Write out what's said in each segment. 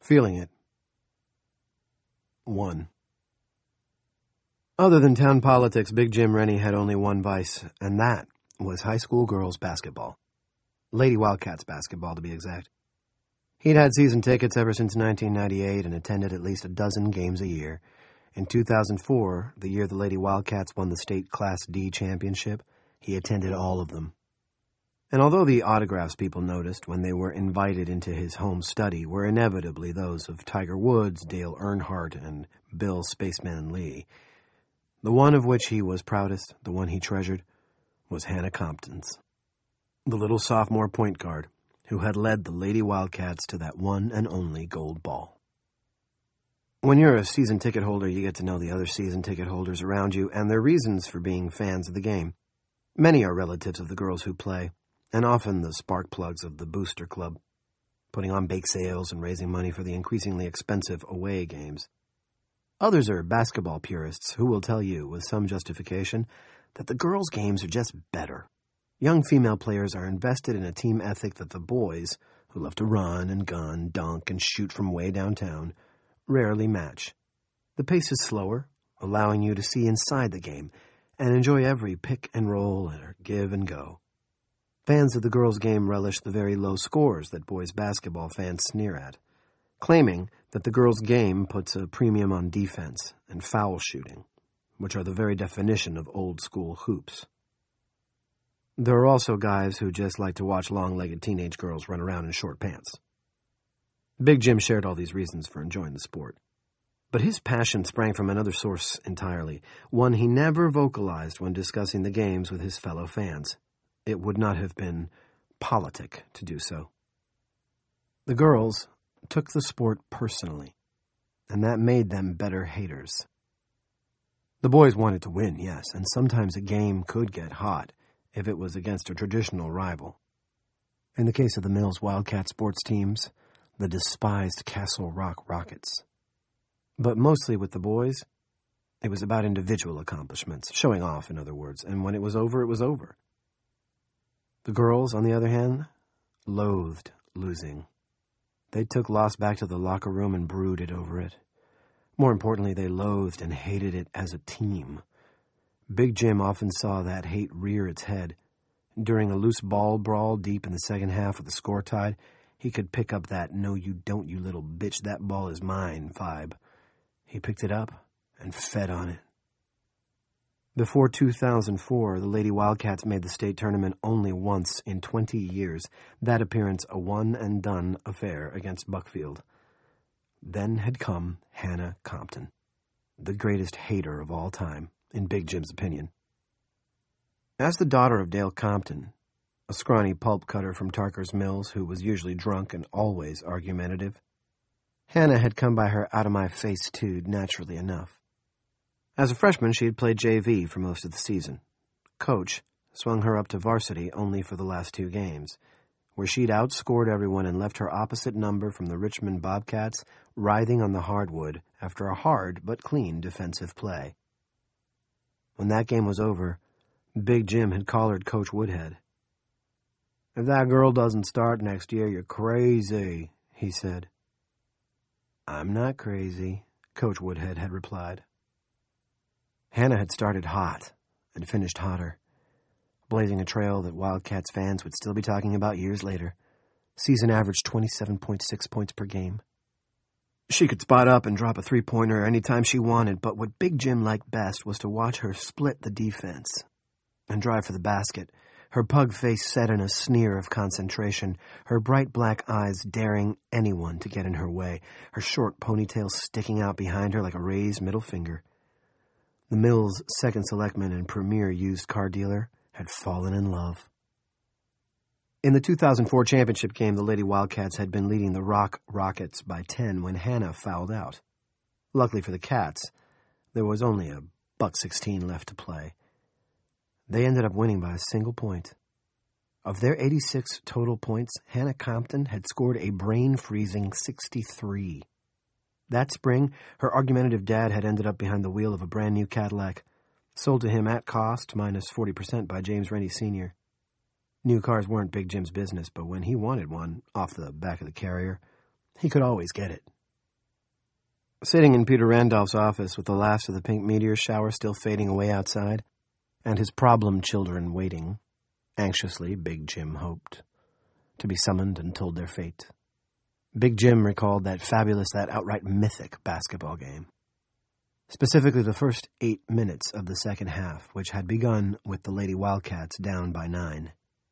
Feeling it. 1. Other than town politics, Big Jim Rennie had only one vice, and that was high school girls basketball. Lady Wildcats basketball, to be exact. He'd had season tickets ever since 1998 and attended at least a dozen games a year. In 2004, the year the Lady Wildcats won the state Class D championship, he attended all of them. And although the autographs people noticed when they were invited into his home study were inevitably those of Tiger Woods, Dale Earnhardt, and Bill Spaceman Lee, the one of which he was proudest, the one he treasured, was Hannah Compton's, the little sophomore point guard who had led the Lady Wildcats to that one and only gold ball. When you're a season ticket holder, you get to know the other season ticket holders around you and their reasons for being fans of the game. Many are relatives of the girls who play, and often the spark plugs of the booster club, putting on bake sales and raising money for the increasingly expensive away games. Others are basketball purists who will tell you, with some justification, that the girls' games are just better. Young female players are invested in a team ethic that the boys, who love to run and gun, dunk, and shoot from way downtown, rarely match. The pace is slower, allowing you to see inside the game and enjoy every pick and roll or give and go. Fans of the girls' game relish the very low scores that boys' basketball fans sneer at, claiming that the girls' game puts a premium on defense and foul shooting, which are the very definition of old-school hoops. There are also guys who just like to watch long-legged teenage girls run around in short pants. Big Jim shared all these reasons for enjoying the sport. But his passion sprang from another source entirely, one he never vocalized when discussing the games with his fellow fans. It would not have been politic to do so. The girls took the sport personally, and that made them better haters. The boys wanted to win, yes, and sometimes a game could get hot if it was against a traditional rival. In the case of the Mills Wildcat sports teams, the despised Castle Rock Rockets. But mostly with the boys, it was about individual accomplishments, showing off, in other words, and when it was over, it was over. The girls, on the other hand, loathed losing. They took loss back to the locker room and brooded over it. More importantly, they loathed and hated it as a team. Big Jim often saw that hate rear its head. During a loose ball brawl deep in the second half with the score tied, he could pick up that "no you don't, you little bitch, that ball is mine" vibe. He picked it up and fed on it. Before 2004, the Lady Wildcats made the state tournament only once in 20 years, that appearance a one-and-done affair against Buckfield. Then had come Hannah Compton, the greatest hater of all time, in Big Jim's opinion. As the daughter of Dale Compton, a scrawny pulp cutter from Tarker's Mills who was usually drunk and always argumentative, Hannah had come by her out-of-my-face tude naturally enough. As a freshman, she had played JV for most of the season. Coach swung her up to varsity only for the last 2 games, where she'd outscored everyone and left her opposite number from the Richmond Bobcats writhing on the hardwood after a hard but clean defensive play. When that game was over, Big Jim had collared Coach Woodhead. "If that girl doesn't start next year, you're crazy," he said. "I'm not crazy," Coach Woodhead had replied. Hannah had started hot and finished hotter, blazing a trail that Wildcats fans would still be talking about years later. Season averaged 27.6 points per game. She could spot up and drop a three-pointer anytime she wanted, but what Big Jim liked best was to watch her split the defense and drive for the basket, her pug face set in a sneer of concentration, her bright black eyes daring anyone to get in her way, her short ponytail sticking out behind her like a raised middle finger. The Mills' second selectman and premier used car dealer had fallen in love. In the 2004 championship game, the Lady Wildcats had been leading the Rock Rockets by 10 when Hannah fouled out. Luckily for the Cats, there was only a $1.16 left to play. They ended up winning by a single point. Of their 86 total points, Hannah Compton had scored a brain-freezing 63. That spring, her argumentative dad had ended up behind the wheel of a brand-new Cadillac, sold to him at cost, minus 40% by James Rennie Sr. New cars weren't Big Jim's business, but when he wanted one, off the back of the carrier, he could always get it, Sitting in Peter Randolph's office with the last of the pink meteor shower still fading away outside, and his problem children waiting, anxiously, Big Jim hoped, to be summoned and told their fate. Big Jim recalled that fabulous, that outright mythic basketball game. Specifically the first 8 minutes of the second half, which had begun with the Lady Wildcats down by 9.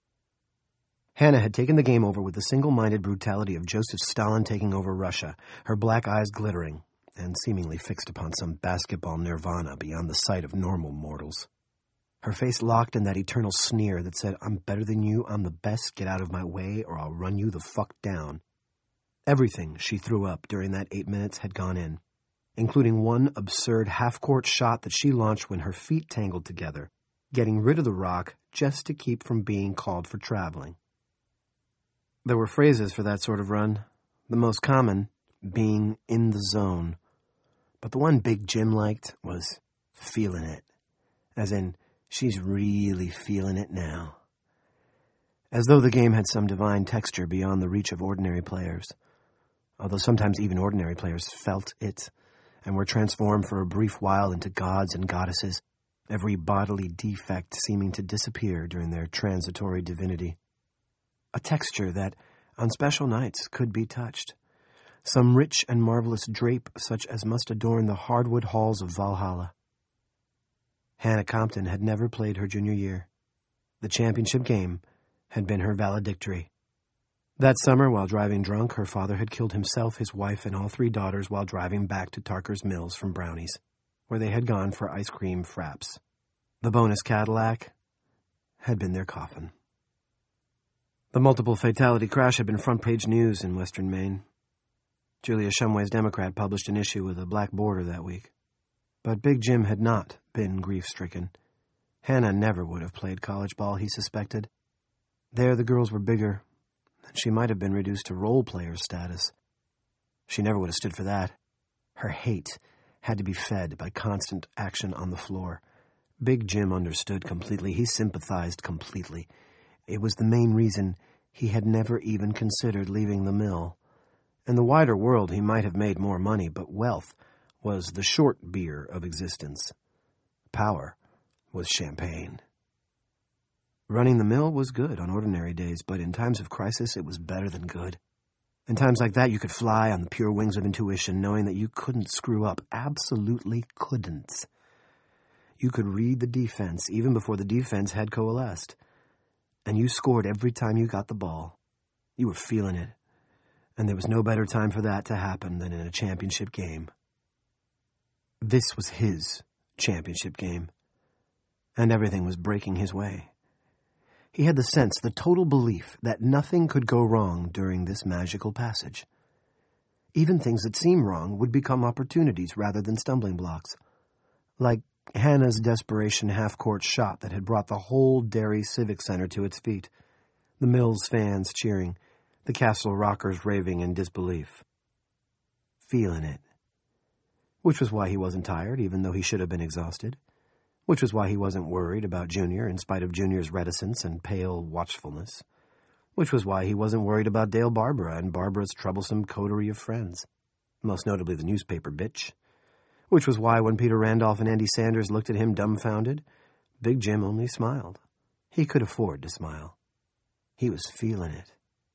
Hannah had taken the game over with the single-minded brutality of Joseph Stalin taking over Russia, her black eyes glittering, and seemingly fixed upon some basketball nirvana beyond the sight of normal mortals. Her face locked in that eternal sneer that said, "I'm better than you, I'm the best, get out of my way, or I'll run you the fuck down." Everything she threw up during that 8 minutes had gone in, including one absurd half-court shot that she launched when her feet tangled together, getting rid of the rock just to keep from being called for traveling. There were phrases for that sort of run, the most common being in the zone. But the one Big Jim liked was feeling it, as in, she's really feeling it now. As though the game had some divine texture beyond the reach of ordinary players, although sometimes even ordinary players felt it, and were transformed for a brief while into gods and goddesses, every bodily defect seeming to disappear during their transitory divinity. A texture that, on special nights, could be touched. Some rich and marvelous drape such as must adorn the hardwood halls of Valhalla. Hannah Compton had never played her junior year. The championship game had been her valedictory. That summer, while driving drunk, her father had killed himself, his wife, and all 3 daughters while driving back to Tarker's Mills from Brownies, where they had gone for ice cream fraps. The bonus Cadillac had been their coffin. The multiple fatality crash had been front-page news in western Maine. Julia Shumway's Democrat published an issue with a black border that week. But Big Jim had not been grief-stricken. Hannah never would have played college ball, he suspected. There the girls were bigger, and she might have been reduced to role-player status. She never would have stood for that. Her hate had to be fed by constant action on the floor. Big Jim understood completely. He sympathized completely. It was the main reason he had never even considered leaving the mill. In the wider world he might have made more money, but wealth was the short beer of existence. Power was champagne. Running the mill was good on ordinary days, but in times of crisis it was better than good. In times like that you could fly on the pure wings of intuition, knowing that you couldn't screw up, absolutely couldn't. You could read the defense even before the defense had coalesced, and you scored every time you got the ball. You were feeling it, and there was no better time for that to happen than in a championship game. This was his championship game, and everything was breaking his way. He had the sense, the total belief, that nothing could go wrong during this magical passage. Even things that seemed wrong would become opportunities rather than stumbling blocks, like Hannah's desperation half-court shot that had brought the whole Derry Civic Center to its feet, the Mills fans cheering, the Castle Rockers raving in disbelief. Feeling it. Which was why he wasn't tired, even though he should have been exhausted. Which was why he wasn't worried about Junior, in spite of Junior's reticence and pale watchfulness. Which was why he wasn't worried about Dale Barbara and Barbara's troublesome coterie of friends, most notably the newspaper bitch. Which was why when Peter Randolph and Andy Sanders looked at him dumbfounded, Big Jim only smiled. He could afford to smile. He was feeling it.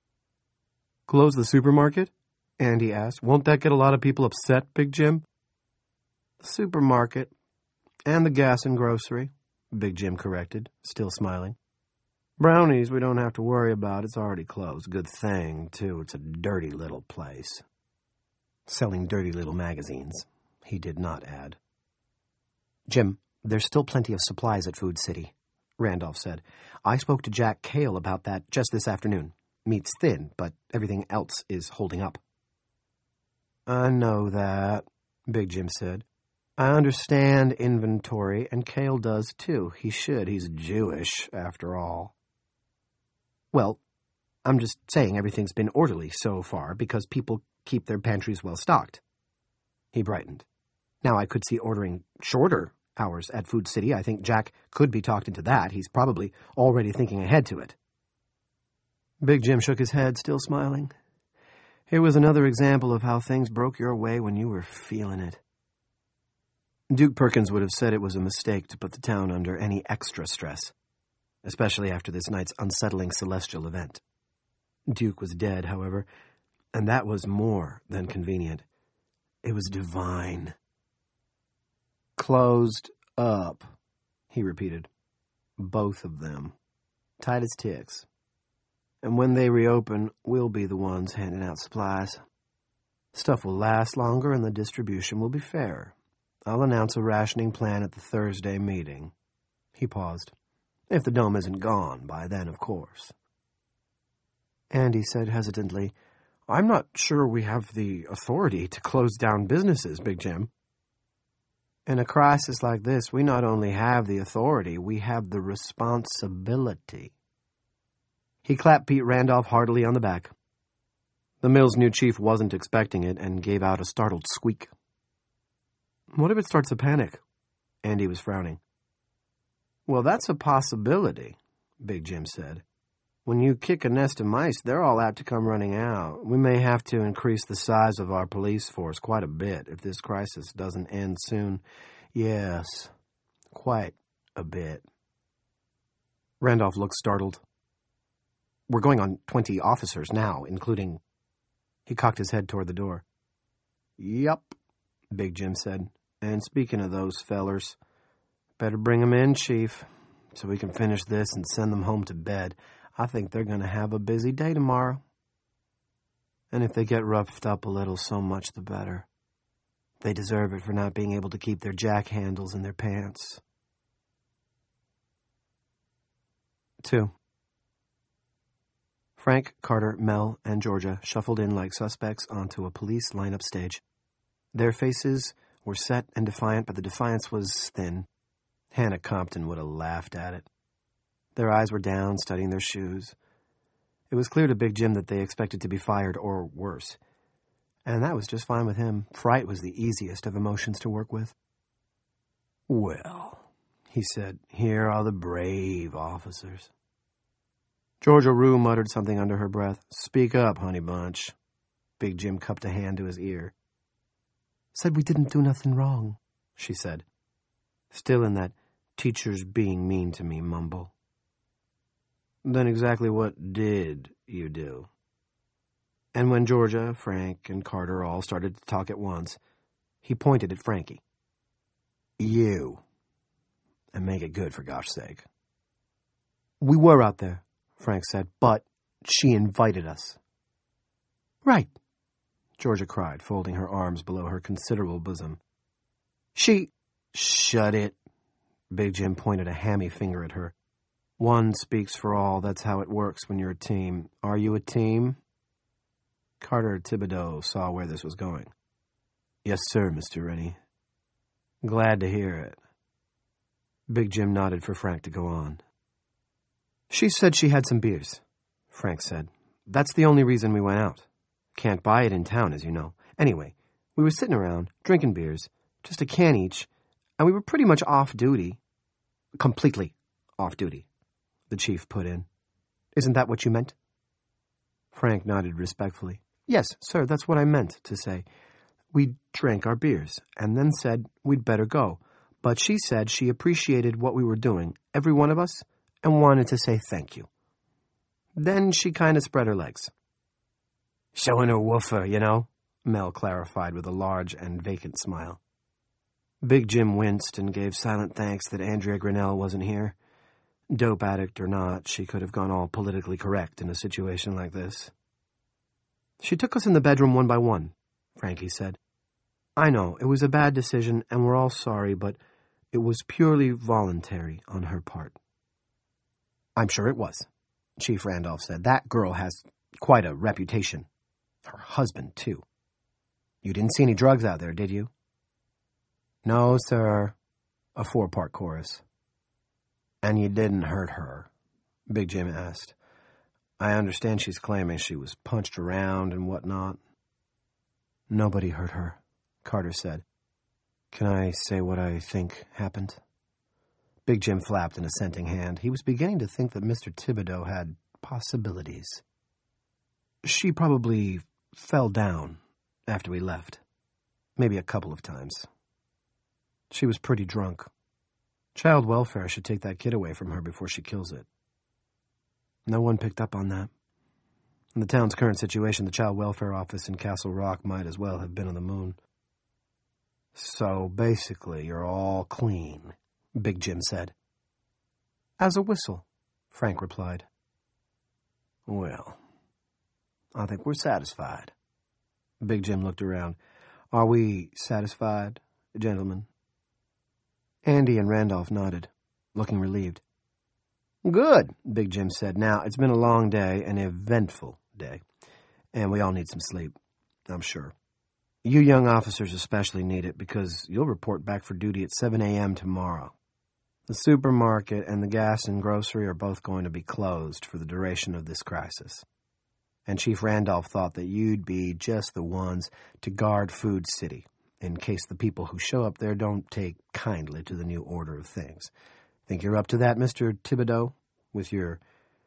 "Close the supermarket?" Andy asked. "Won't that get a lot of people upset, Big Jim?" "The supermarket and the gas and grocery," Big Jim corrected, still smiling. "Brownies we don't have to worry about. It's already closed. Good thing, too. It's a dirty little place." Selling dirty little magazines, he did not add. "Jim, there's still plenty of supplies at Food City," Randolph said. "I spoke to Jack Cale about that just this afternoon. Meat's thin, but everything else is holding up." "I know that," Big Jim said. "I understand inventory, and Cale does too. He should. He's Jewish, after all." "Well, I'm just saying everything's been orderly so far because people keep their pantries well stocked." He brightened. "Now I could see ordering shorter hours at Food City. I think Jack could be talked into that. He's probably already thinking ahead to it." Big Jim shook his head, still smiling. Here was another example of how things broke your way when you were feeling it. Duke Perkins would have said it was a mistake to put the town under any extra stress, especially after this night's unsettling celestial event. Duke was dead, however, and that was more than convenient. It was divine. Closed up, he repeated. Both of them. Tight as ticks. And when they reopen, we'll be the ones handing out supplies. Stuff will last longer and the distribution will be fairer. I'll announce a rationing plan at the Thursday meeting. He paused. If the dome isn't gone by then, of course. Andy said hesitantly, I'm not sure we have the authority to close down businesses, Big Jim. In a crisis like this, we not only have the authority, we have the responsibility. He clapped Pete Randolph heartily on the back. The mill's new chief wasn't expecting it and gave out a startled squeak. What if it starts a panic? Andy was frowning. Well, that's a possibility, Big Jim said. When you kick a nest of mice, they're all apt to come running out. We may have to increase the size of our police force quite a bit if this crisis doesn't end soon. Yes, quite a bit. Randolph looked startled. We're going on 20 officers now, including... He cocked his head toward the door. Yup, Big Jim said. And speaking of those fellers, better bring 'em in, Chief, so we can finish this and send them home to bed. I think they're going to have a busy day tomorrow. And if they get roughed up a little, so much the better. They deserve it for not being able to keep their jack handles in their pants. 2. Frank, Carter, Mel, and Georgia shuffled in like suspects onto a police lineup stage. Their faces were set and defiant, but the defiance was thin. Hannah Compton would have laughed at it. Their eyes were down, studying their shoes. It was clear to Big Jim that they expected to be fired or worse. And that was just fine with him. Fright was the easiest of emotions to work with. Well, he said, here are the brave officers. Georgia Rue muttered something under her breath. Speak up, honey bunch. Big Jim cupped a hand to his ear. Said we didn't do nothing wrong, she said. Still in that teachers being mean to me mumble. Then exactly what did you do? And when Georgia, Frank, and Carter all started to talk at once, he pointed at Frankie. You. And make it good, for gosh sake. We were out there, Frank said, but she invited us. Right, Georgia cried, folding her arms below her considerable bosom. She... Shut it. Big Jim pointed a hammy finger at her. One speaks for all. That's how it works when you're a team. Are you a team? Carter Thibodeau saw where this was going. Yes, sir, Mr. Rennie. Glad to hear it. Big Jim nodded for Frank to go on. She said she had some beers, Frank said. That's the only reason we went out. Can't buy it in town, as you know. Anyway, we were sitting around, drinking beers, just a can each, and we were pretty much off-duty. Completely off-duty, the chief put in. Isn't that what you meant? Frank nodded respectfully. Yes, sir, that's what I meant to say. We drank our beers, and then said we'd better go. But she said she appreciated what we were doing, every one of us, and wanted to say thank you. Then she kind of spread her legs. Showing her woofer, you know, Mel clarified with a large and vacant smile. Big Jim winced and gave silent thanks that Andrea Grinnell wasn't here. Dope addict or not, she could have gone all politically correct in a situation like this. She took us in the bedroom one by one, Frankie said. I know, it was a bad decision, and we're all sorry, but it was purely voluntary on her part. I'm sure it was, Chief Randolph said. That girl has quite a reputation. Her husband, too. You didn't see any drugs out there, did you? No, sir, a 4-part chorus. And you didn't hurt her? Big Jim asked. I understand she's claiming she was punched around and whatnot. Nobody hurt her, Carter said. Can I say what I think happened? Big Jim flapped an assenting hand. He was beginning to think that Mr. Thibodeau had possibilities. She probably fell down after we left. Maybe a couple of times. She was pretty drunk. Child welfare should take that kid away from her before she kills it. No one picked up on that. In the town's current situation, the child welfare office in Castle Rock might as well have been on the moon. So, basically, you're all clean, Big Jim said. As a whistle, Frank replied. Well, I think we're satisfied. Big Jim looked around. Are we satisfied, gentlemen? Andy and Randolph nodded, looking relieved. Good, Big Jim said. Now, it's been a long day, an eventful day, and we all need some sleep, I'm sure. You young officers especially need it because you'll report back for duty at 7 a.m. tomorrow. The supermarket and the gas and grocery are both going to be closed for the duration of this crisis. And Chief Randolph thought that you'd be just the ones to guard Food City, in case the people who show up there don't take kindly to the new order of things. Think you're up to that, Mr. Thibodeau, with your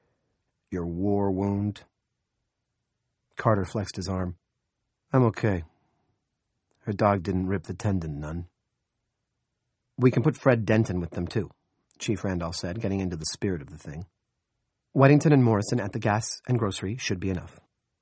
war wound? Carter flexed his arm. I'm okay. Her dog didn't rip the tendon none. We can put Fred Denton with them, too, Chief Randolph said, getting into the spirit of the thing. Weddington and Morrison at the gas and grocery should be enough.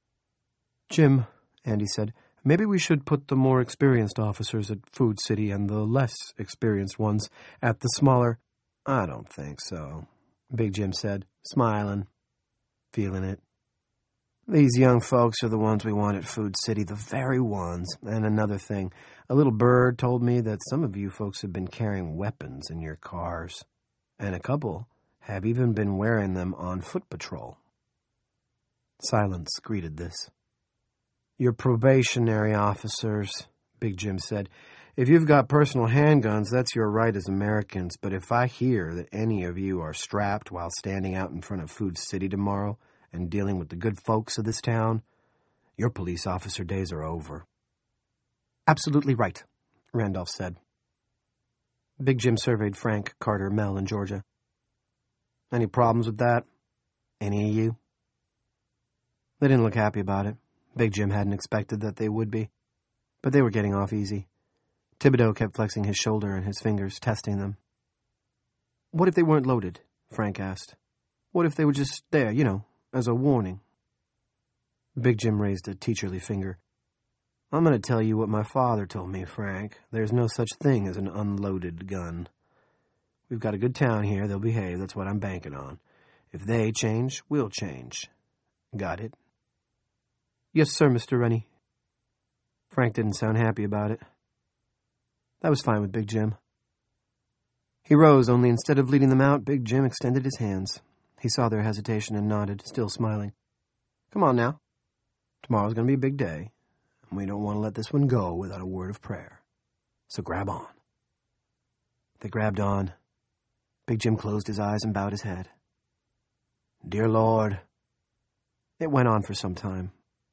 Jim, Andy said, maybe we should put the more experienced officers at Food City and the less experienced ones at the smaller... I don't think so, Big Jim said, smiling, feeling it. These young folks are the ones we want at Food City, the very ones. And another thing, a little bird told me that some of you folks have been carrying weapons in your cars, and a couple have even been wearing them on foot patrol. Silence greeted this. You're probationary officers, Big Jim said. If you've got personal handguns, that's your right as Americans, but if I hear that any of you are strapped while standing out in front of Food City tomorrow and dealing with the good folks of this town, your police officer days are over. Absolutely right, Randolph said. Big Jim surveyed Frank, Carter, Mel, and Georgia. Any problems with that? Any of you? They didn't look happy about it. Big Jim hadn't expected that they would be, but they were getting off easy. Thibodeau kept flexing his shoulder and his fingers, testing them. What if they weren't loaded? Frank asked. What if they were just there, as a warning? Big Jim raised a teacherly finger. I'm going to tell you what my father told me, Frank. There's no such thing as an unloaded gun. We've got a good town here. They'll behave. That's what I'm banking on. If they change, we'll change. Got it? Yes, sir, Mr. Rennie. Frank didn't sound happy about it. That was fine with Big Jim. He rose, only instead of leading them out, Big Jim extended his hands. He saw their hesitation and nodded, still smiling. Come on now. Tomorrow's going to be a big day, and we don't want to let this one go without a word of prayer. So grab on. They grabbed on. Big Jim closed his eyes and bowed his head. Dear Lord. It went on for some time.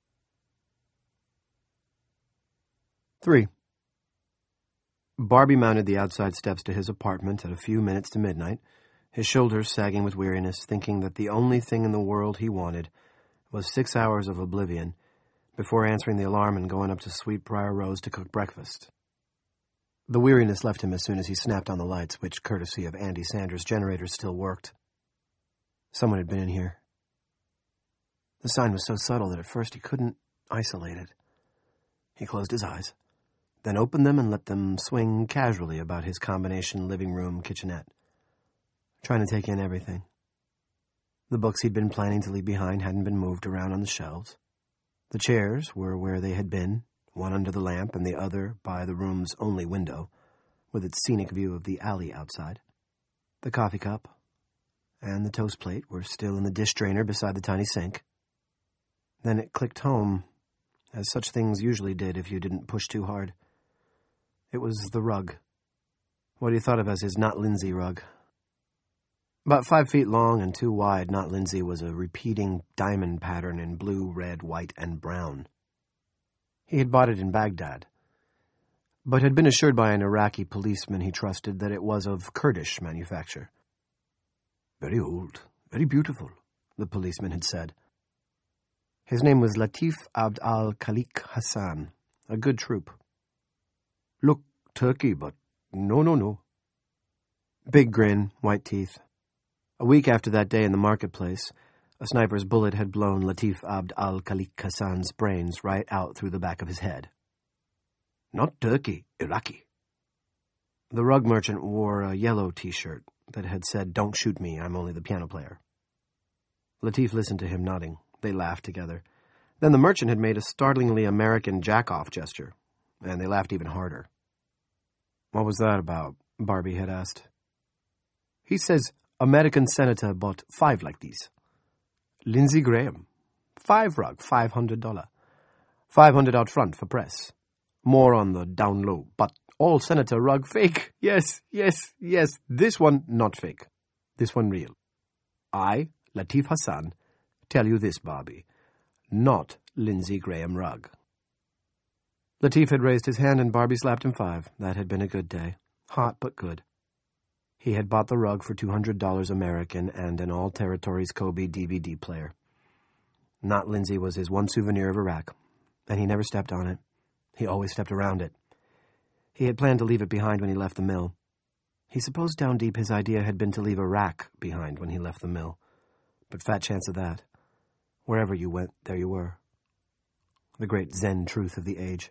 3. Barbie mounted the outside steps to his apartment at a few minutes to midnight, his shoulders sagging with weariness, thinking that the only thing in the world he wanted was 6 hours of oblivion before answering the alarm and going up to Sweetbriar Rose to cook breakfast. The weariness left him as soon as he snapped on the lights, which, courtesy of Andy Sanders' generators, still worked. Someone had been in here. The sign was so subtle that at first he couldn't isolate it. He closed his eyes, then opened them and let them swing casually about his combination living room kitchenette, trying to take in everything. The books he'd been planning to leave behind hadn't been moved around on the shelves. The chairs were where they had been, one under the lamp and the other by the room's only window, with its scenic view of the alley outside. The coffee cup and the toast plate were still in the dish drainer beside the tiny sink. Then it clicked home, as such things usually did if you didn't push too hard. It was the rug. What he thought of as his Not Lindsay rug. About 5 feet long and 2 wide, Not Lindsay was a repeating diamond pattern in blue, red, white, and brown. He had bought it in Baghdad, but had been assured by an Iraqi policeman he trusted that it was of Kurdish manufacture. Very old, very beautiful, the policeman had said. His name was Latif Abd al-Khalik Hassan, a good troop. Look, Turkey, but no. Big grin, white teeth. A week after that day in the marketplace, a sniper's bullet had blown Latif Abd al-Khalik Hassan's brains right out through the back of his head. Not Turkey, Iraqi. The rug merchant wore a yellow T-shirt that had said, "Don't shoot me, I'm only the piano player." Latif listened to him, nodding. They laughed together. Then the merchant had made a startlingly American jack-off gesture, and they laughed even harder. "What was that about?" Barbie had asked. "He says American senator bought 5 like these. Lindsey Graham. 5 rug, $500. 500 out front for press. More on the down low, but all senator rug fake. Yes. This one not fake. This one real. I, Latif Hassan, tell you this, Barbie. Not Lindsey Graham rug." Latif had raised his hand and Barbie slapped him 5. That had been a good day. Hot but good. He had bought the rug for $200 American and an All Territories Kobe DVD player. Not Lindsey was his one souvenir of Iraq, and he never stepped on it. He always stepped around it. He had planned to leave it behind when he left the mill. He supposed down deep his idea had been to leave Iraq behind when he left the mill. But fat chance of that. Wherever you went, there you were. The great Zen truth of the age.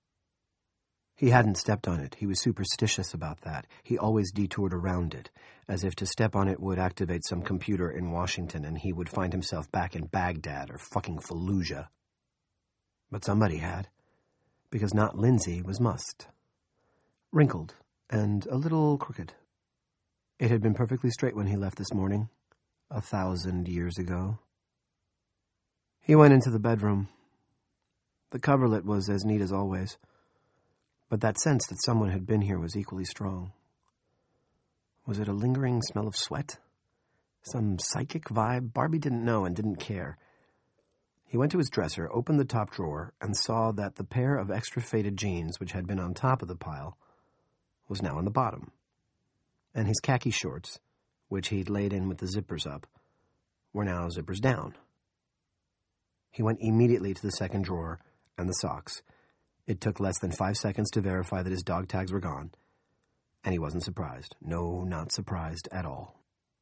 He hadn't stepped on it. He was superstitious about that. He always detoured around it, as if to step on it would activate some computer in Washington and he would find himself back in Baghdad or fucking Fallujah. But somebody had, because not Lindsey was mussed. Wrinkled and a little crooked. It had been perfectly straight when he left this morning, 1,000 years ago. He went into the bedroom. The coverlet was as neat as always, but that sense that someone had been here was equally strong. Was it a lingering smell of sweat? Some psychic vibe? Barbie didn't know and didn't care. He went to his dresser, opened the top drawer, and saw that the pair of extra faded jeans, which had been on top of the pile, was now on the bottom. And his khaki shorts, which he'd laid in with the zippers up, were now zippers down. He went immediately to the second drawer and the socks. It took less than 5 seconds to verify that his dog tags were gone, and he wasn't surprised. No, not surprised at all.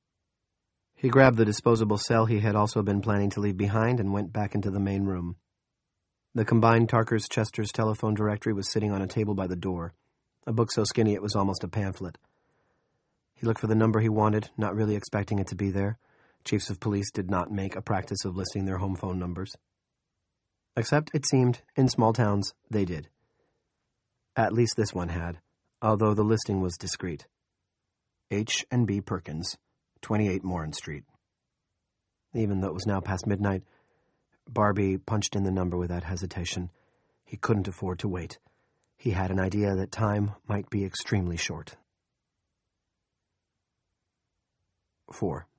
He grabbed the disposable cell he had also been planning to leave behind and went back into the main room. The combined Tarkers-Chester's telephone directory was sitting on a table by the door, a book so skinny it was almost a pamphlet. He looked for the number he wanted, not really expecting it to be there. Chiefs of police did not make a practice of listing their home phone numbers. Except, it seemed, in small towns, they did. At least this one had, although the listing was discreet. H&B Perkins, 28 Morin Street. Even though it was now past midnight, Barbie punched in the number without hesitation. He couldn't afford to wait. He had an idea that time might be extremely short. 4.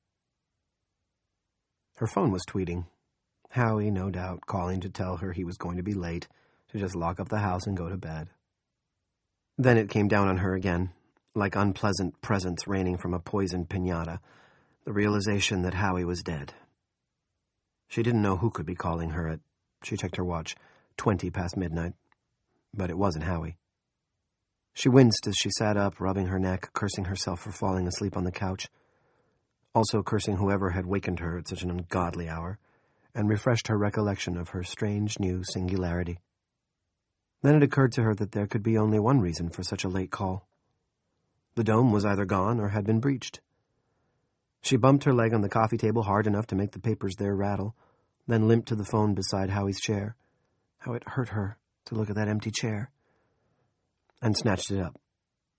Her phone was tweeting. Howie, no doubt, calling to tell her he was going to be late, to just lock up the house and go to bed. Then it came down on her again, like unpleasant presents raining from a poisoned piñata, the realization that Howie was dead. She didn't know who could be calling her at, she checked her watch, 20 past midnight. But it wasn't Howie. She winced as she sat up, rubbing her neck, cursing herself for falling asleep on the couch, also cursing whoever had wakened her at such an ungodly hour, and refreshed her recollection of her strange new singularity. Then it occurred to her that there could be only one reason for such a late call. The dome was either gone or had been breached. She bumped her leg on the coffee table hard enough to make the papers there rattle, then limped to the phone beside Howie's chair. How it hurt her to look at that empty chair. And snatched it up.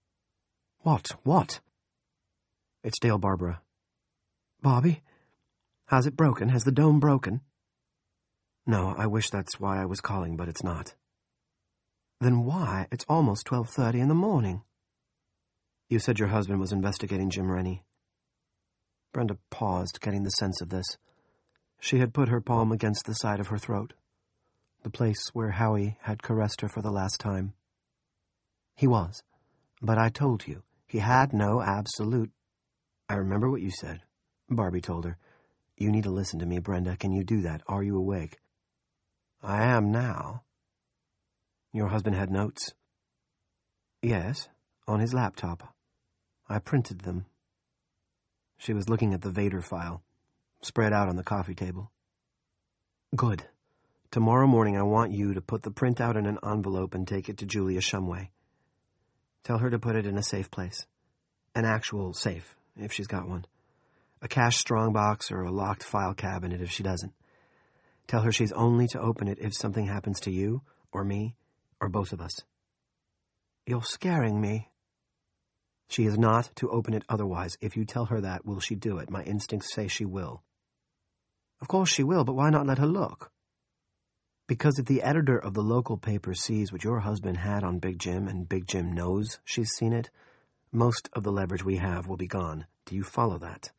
What? It's Dale Barbara. Bobby? Has it broken? Has the dome broken? No, I wish that's why I was calling, but it's not. Then why? It's almost 12:30 in the morning. You said your husband was investigating Jim Rennie. Brenda paused, getting the sense of this. She had put her palm against the side of her throat, the place where Howie had caressed her for the last time. He was, but I told you, he had no absolute. I remember what you said, Barbie told her. You need to listen to me, Brenda. Can you do that? Are you awake? I am now. Your husband had notes? Yes, on his laptop. I printed them. She was looking at the Vader file, spread out on the coffee table. Good. Tomorrow morning I want you to put the printout in an envelope and take it to Julia Shumway. Tell her to put it in a safe place. An actual safe, if she's got one. A cash strongbox or a locked file cabinet if she doesn't. Tell her she's only to open it if something happens to you, or me, or both of us. You're scaring me. She is not to open it otherwise. If you tell her that, will she do it? My instincts say she will. Of course she will, but why not let her look? Because if the editor of the local paper sees what your husband had on Big Jim, and Big Jim knows she's seen it, most of the leverage we have will be gone. Do you follow that?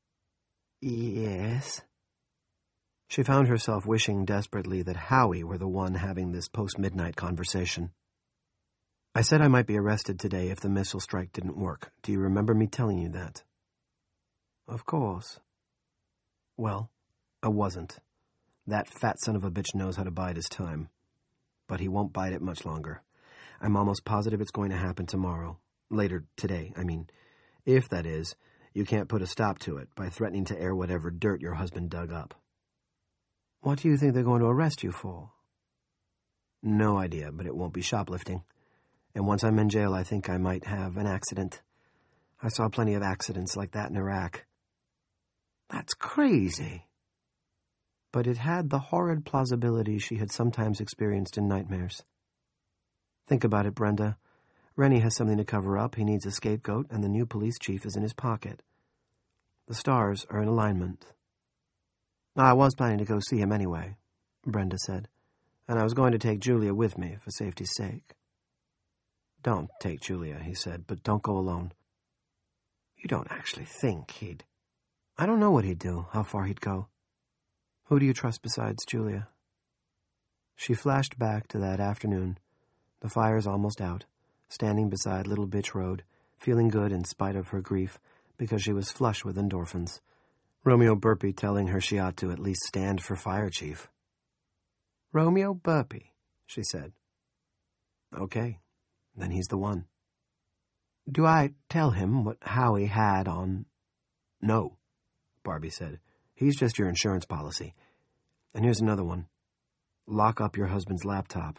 Yes. She found herself wishing desperately that Howie were the one having this post-midnight conversation. I said I might be arrested today if the missile strike didn't work. Do you remember me telling you that? Of course. Well, I wasn't. That fat son of a bitch knows how to bide his time. But he won't bide it much longer. I'm almost positive it's going to happen tomorrow. Later today, I mean. If, that is, you can't put a stop to it by threatening to air whatever dirt your husband dug up. What do you think they're going to arrest you for? No idea, but it won't be shoplifting. And once I'm in jail, I think I might have an accident. I saw plenty of accidents like that in Iraq. That's crazy. But it had the horrid plausibility she had sometimes experienced in nightmares. Think about it, Brenda. Rennie has something to cover up, he needs a scapegoat, and the new police chief is in his pocket. The stars are in alignment. I was planning to go see him anyway, Brenda said, and I was going to take Julia with me for safety's sake. Don't take Julia, he said, but don't go alone. You don't actually think he'd... I don't know what he'd do, how far he'd go. Who do you trust besides Julia? She flashed back to that afternoon. The fire's almost out, standing beside Little Bitch Road, feeling good in spite of her grief, because she was flush with endorphins. Romeo Burpee telling her she ought to at least stand for fire chief. Romeo Burpee, she said. Okay, then he's the one. Do I tell him what Howie had on... No, Barbie said. He's just your insurance policy. And here's another one. Lock up your husband's laptop.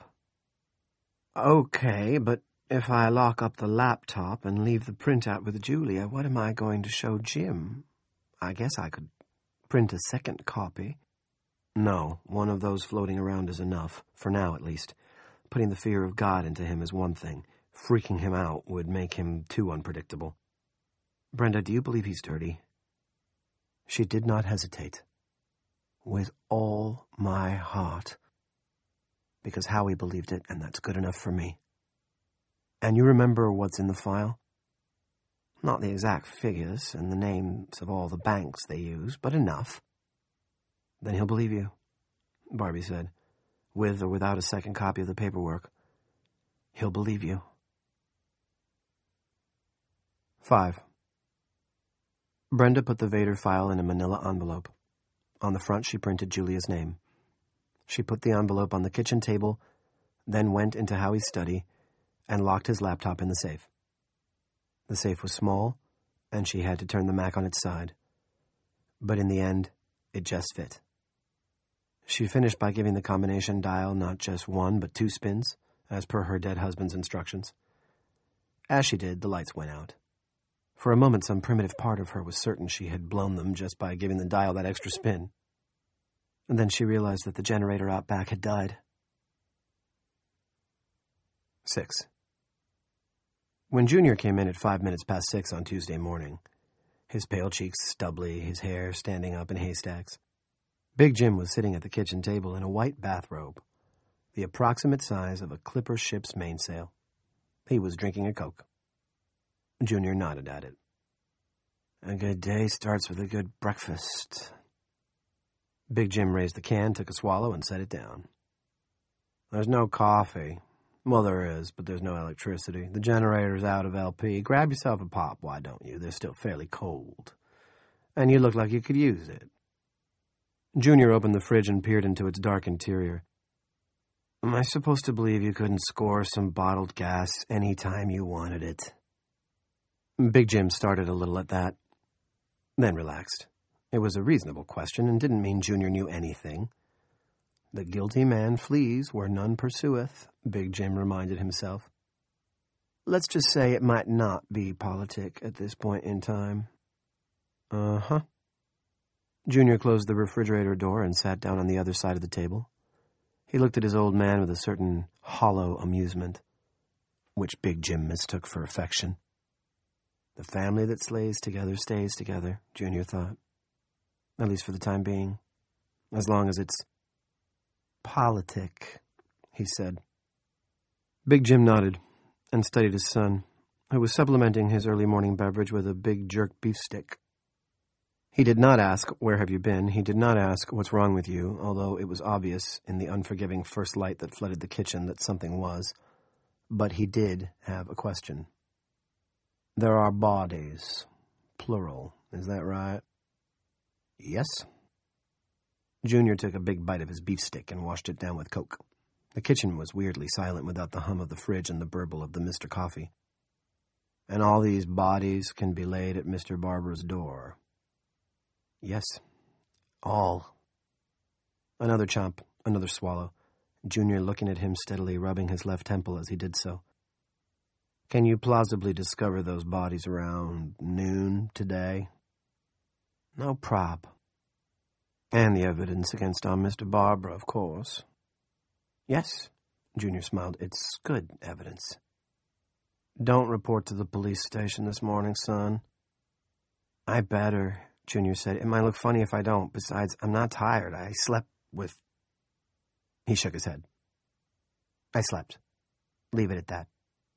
Okay, but if I lock up the laptop and leave the printout with Julia, what am I going to show Jim? I guess I could print a second copy. No, one of those floating around is enough, for now at least. Putting the fear of God into him is one thing. Freaking him out would make him too unpredictable. Brenda, do you believe he's dirty? She did not hesitate. With all my heart. Because Howie believed it, and that's good enough for me. And you remember what's in the file? Not the exact figures and the names of all the banks they use, but enough. Then he'll believe you, Barbie said, with or without a second copy of the paperwork. He'll believe you. 5. Brenda put the Vader file in a manila envelope. On the front, she printed Julia's name. She put the envelope on the kitchen table, then went into Howie's study and locked his laptop in the safe. The safe was small, and she had to turn the Mac on its side. But in the end, it just fit. She finished by giving the combination dial not just 1 but 2 spins, as per her dead husband's instructions. As she did, the lights went out. For a moment, some primitive part of her was certain she had blown them just by giving the dial that extra spin. And then she realized that the generator out back had died. 6. When Junior came in at 5 minutes past 6 on Tuesday morning, his pale cheeks stubbly, his hair standing up in haystacks, Big Jim was sitting at the kitchen table in a white bathrobe, the approximate size of a clipper ship's mainsail. He was drinking a Coke. Junior nodded at it. A good day starts with a good breakfast. Big Jim raised the can, took a swallow, and set it down. There's no coffee. Well, there is, but there's no electricity. The generator's out of LP. Grab yourself a pop, why don't you? They're still fairly cold. And you look like you could use it. Junior opened the fridge and peered into its dark interior. Am I supposed to believe you couldn't score some bottled gas any time you wanted it? Big Jim started a little at that, then relaxed. It was a reasonable question and didn't mean Junior knew anything. The guilty man flees where none pursueth, Big Jim reminded himself. Let's just say it might not be politic at this point in time. Uh-huh. Junior closed the refrigerator door and sat down on the other side of the table. He looked at his old man with a certain hollow amusement, which Big Jim mistook for affection. The family that slays together stays together, Junior thought. At least for the time being. As long as it's politic, he said. Big Jim nodded and studied his son, who was supplementing his early morning beverage with a big jerk beef stick. He did not ask, "Where have you been?" He did not ask, "What's wrong with you?" although it was obvious in the unforgiving first light that flooded the kitchen that something was. But he did have a question. There are bodies, plural, is that right? Yes. Junior took a big bite of his beef stick and washed it down with Coke. The kitchen was weirdly silent without the hum of the fridge and the burble of the Mr. Coffee. And all these bodies can be laid at Mr. Barber's door. Yes, all. Another chomp, another swallow, Junior looking at him steadily, rubbing his left temple as he did so. Can you plausibly discover those bodies around noon today? No prob. And the evidence against our Mr. Barber, of course. Yes, Junior smiled. It's good evidence. Don't report to the police station this morning, son. I better, Junior said. It might look funny if I don't. Besides, I'm not tired. I slept with... He shook his head. I slept. Leave it at that.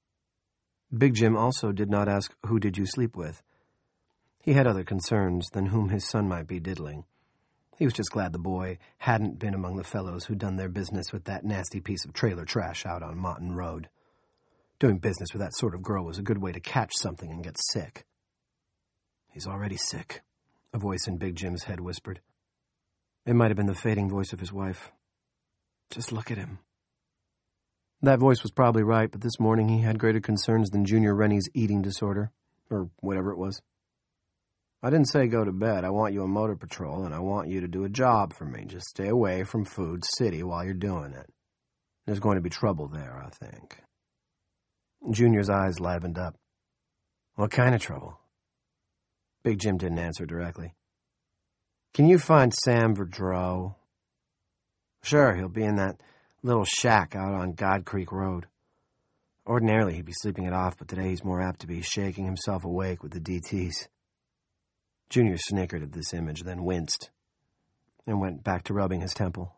Big Jim also did not ask, who did you sleep with? He had other concerns than whom his son might be diddling. He was just glad the boy hadn't been among the fellows who'd done their business with that nasty piece of trailer trash out on Motton Road. Doing business with that sort of girl was a good way to catch something and get sick. He's already sick, a voice in Big Jim's head whispered. It might have been the fading voice of his wife. Just look at him. That voice was probably right, but this morning he had greater concerns than Junior Rennie's eating disorder, or whatever it was. I didn't say go to bed. I want you on motor patrol, and I want you to do a job for me. Just stay away from Food City while you're doing it. There's going to be trouble there, I think. Junior's eyes livened up. What kind of trouble? Big Jim didn't answer directly. Can you find Sam Verdreau? Sure, he'll be in that little shack out on God Creek Road. Ordinarily, he'd be sleeping it off, but today he's more apt to be shaking himself awake with the DTs. Junior snickered at this image, then winced, and went back to rubbing his temple.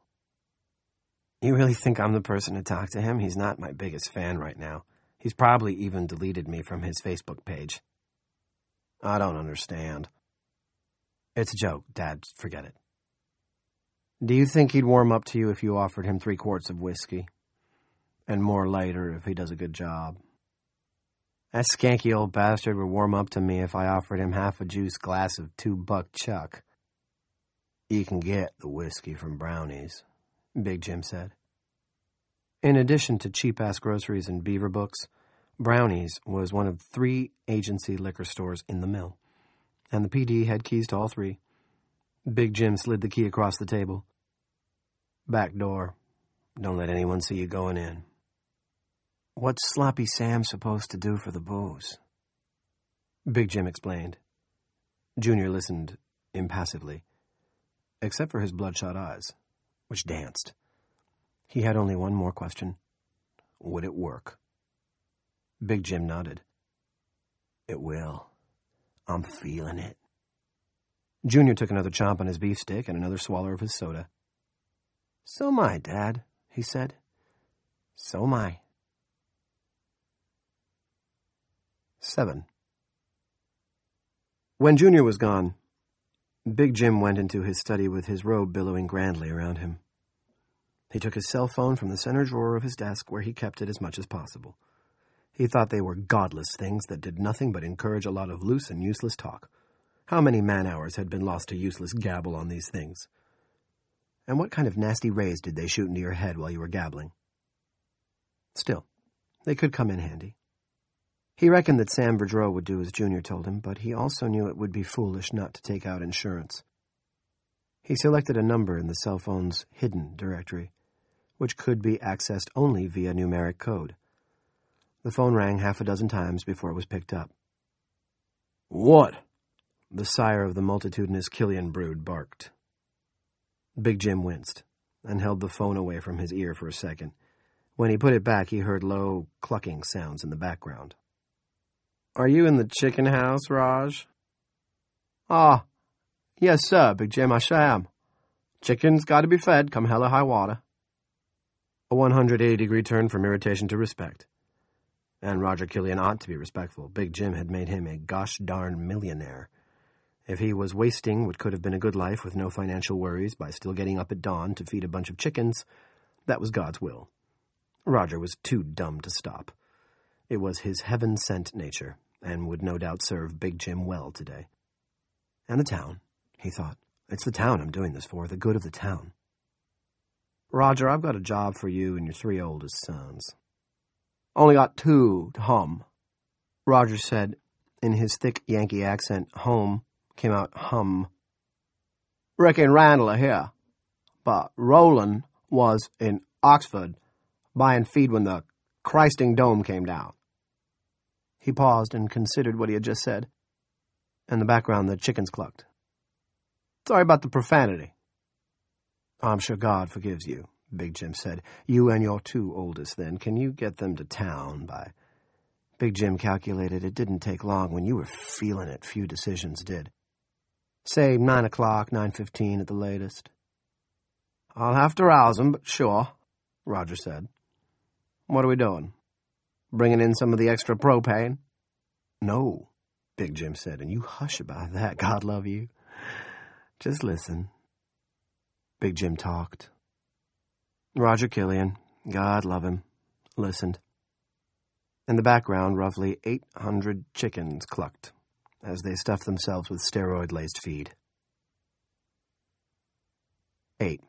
You really think I'm the person to talk to him? He's not my biggest fan right now. He's probably even deleted me from his Facebook page. I don't understand. It's a joke, Dad. Forget it. Do you think he'd warm up to you if you offered him 3 quarts of whiskey? And more later if he does a good job. That skanky old bastard would warm up to me if I offered him half a juice glass of $2 chuck. You can get the whiskey from Brownie's, Big Jim said. In addition to cheap-ass groceries and beaver books, Brownie's was one of 3 agency liquor stores in the mill, and the PD had keys to all 3. Big Jim slid the key across the table. Back door. Don't let anyone see you going in. What's Sloppy Sam supposed to do for the booze? Big Jim explained. Junior listened impassively, except for his bloodshot eyes, which danced. He had only one more question. Would it work? Big Jim nodded. It will. I'm feeling it. Junior took another chomp on his beef stick and another swallow of his soda. So am I, Dad, he said. So am I. 7. When Junior was gone, Big Jim went into his study with his robe billowing grandly around him. He took his cell phone from the center drawer of his desk where he kept it as much as possible. He thought they were godless things that did nothing but encourage a lot of loose and useless talk. How many man-hours had been lost to useless gabble on these things? And what kind of nasty rays did they shoot into your head while you were gabbling? Still, they could come in handy. He reckoned that Sam Verdreau would do as Junior told him, but he also knew it would be foolish not to take out insurance. He selected a number in the cell phone's hidden directory, which could be accessed only via numeric code. The phone rang half a dozen times before it was picked up. "What?" the sire of the multitudinous Killian brood barked. Big Jim winced and held the phone away from his ear for a second. When he put it back, he heard low, clucking sounds in the background. "Are you in the chicken house, Raj?" "Ah, yes, sir, Big Jim, I sure am. Chickens got to be fed, come hell or high water." A 180-degree turn from irritation to respect. And Roger Killian ought to be respectful. Big Jim had made him a gosh-darn millionaire. If he was wasting what could have been a good life with no financial worries by still getting up at dawn to feed a bunch of chickens, that was God's will. Roger was too dumb to stop. It was his heaven-sent nature, and would no doubt serve Big Jim well today. And the town, he thought. It's the town I'm doing this for, the good of the town. "Roger, I've got a job for you and your 3 oldest sons." "Only got 2 to hum," Roger said. In his thick Yankee accent, home came out hum. "Ricky and Randall are here, but Roland was in Oxford buying feed when the Christing Dome came down." He paused and considered what he had just said. In the background, the chickens clucked. "Sorry about the profanity." "I'm sure God forgives you," Big Jim said. "You and your 2 oldest, then. Can you get them to town by—" Big Jim calculated it didn't take long. When you were feeling it, few decisions did. "Say 9 o'clock, 9:15 at the latest." "I'll have to rouse them, but sure," Roger said. "What are we doing? Bringing in some of the extra propane?" "No," Big Jim said, "and you hush about that, God love you. Just listen." Big Jim talked. Roger Killian, God love him, listened. In the background, roughly 800 chickens clucked as they stuffed themselves with steroid-laced feed. 8.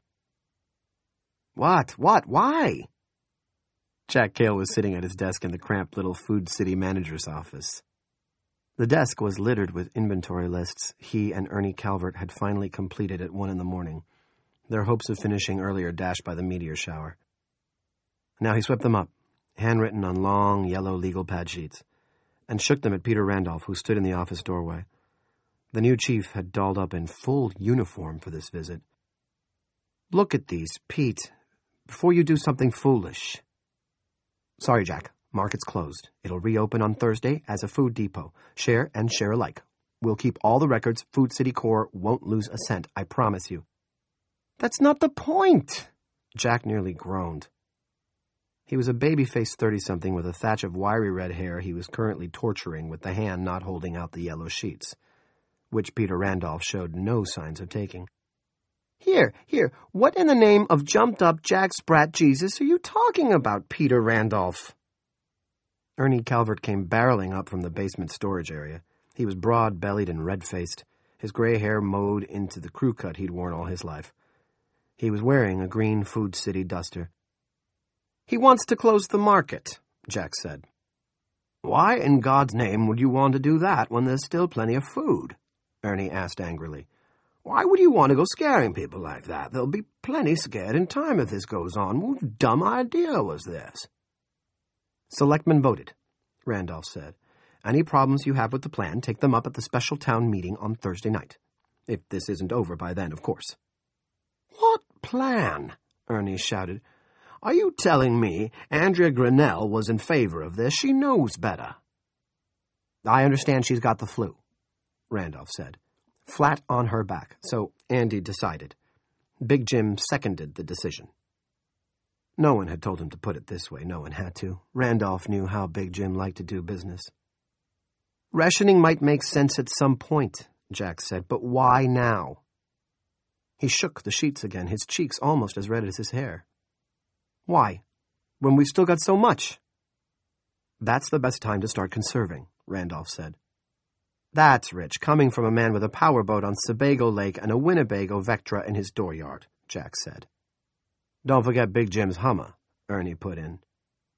What? Why? Jack Cale was sitting at his desk in the cramped little Food City manager's office. The desk was littered with inventory lists he and Ernie Calvert had finally completed at 1 a.m, their hopes of finishing earlier dashed by the meteor shower. Now he swept them up, handwritten on long, yellow legal pad sheets, and shook them at Peter Randolph, who stood in the office doorway. The new chief had dolled up in full uniform for this visit. "Look at these, Pete, before you do something foolish." "Sorry, Jack. Market's closed. It'll reopen on Thursday as a food depot. Share and share alike. We'll keep all the records. Food City Corps won't lose a cent, I promise you." "That's not the point." Jack nearly groaned. He was a baby-faced 30-something with a thatch of wiry red hair he was currently torturing with the hand not holding out the yellow sheets, which Peter Randolph showed no signs of taking. Here, what in the name of jumped-up Jack Sprat Jesus are you talking about, Peter Randolph?" Ernie Calvert came barreling up from the basement storage area. He was broad-bellied and red-faced, his gray hair mowed into the crew cut he'd worn all his life. He was wearing a green Food City duster. "He wants to close the market," Jack said. "Why in God's name would you want to do that when there's still plenty of food?" Ernie asked angrily. "Why would you want to go scaring people like that? There'll be plenty scared in time if this goes on. What dumb idea was this?" "Selectmen voted," Randolph said. "Any problems you have with the plan, take them up at the special town meeting on Thursday night. If this isn't over by then, of course." "What plan?" Ernie shouted. "Are you telling me Andrea Grinnell was in favor of this? She knows better." "I understand she's got the flu," Randolph said. "Flat on her back, so Andy decided." Big Jim seconded the decision. No one had told him to put it this way. No one had to. Randolph knew how Big Jim liked to do business. "Rationing might make sense at some point," Jack said, "but why now?" He shook the sheets again, his cheeks almost as red as his hair. "Why? When we've still got so much?" "That's the best time to start conserving," Randolph said. "That's rich, coming from a man with a powerboat on Sebago Lake and a Winnebago Vectra in his dooryard," Jack said. "Don't forget Big Jim's Hummer," Ernie put in.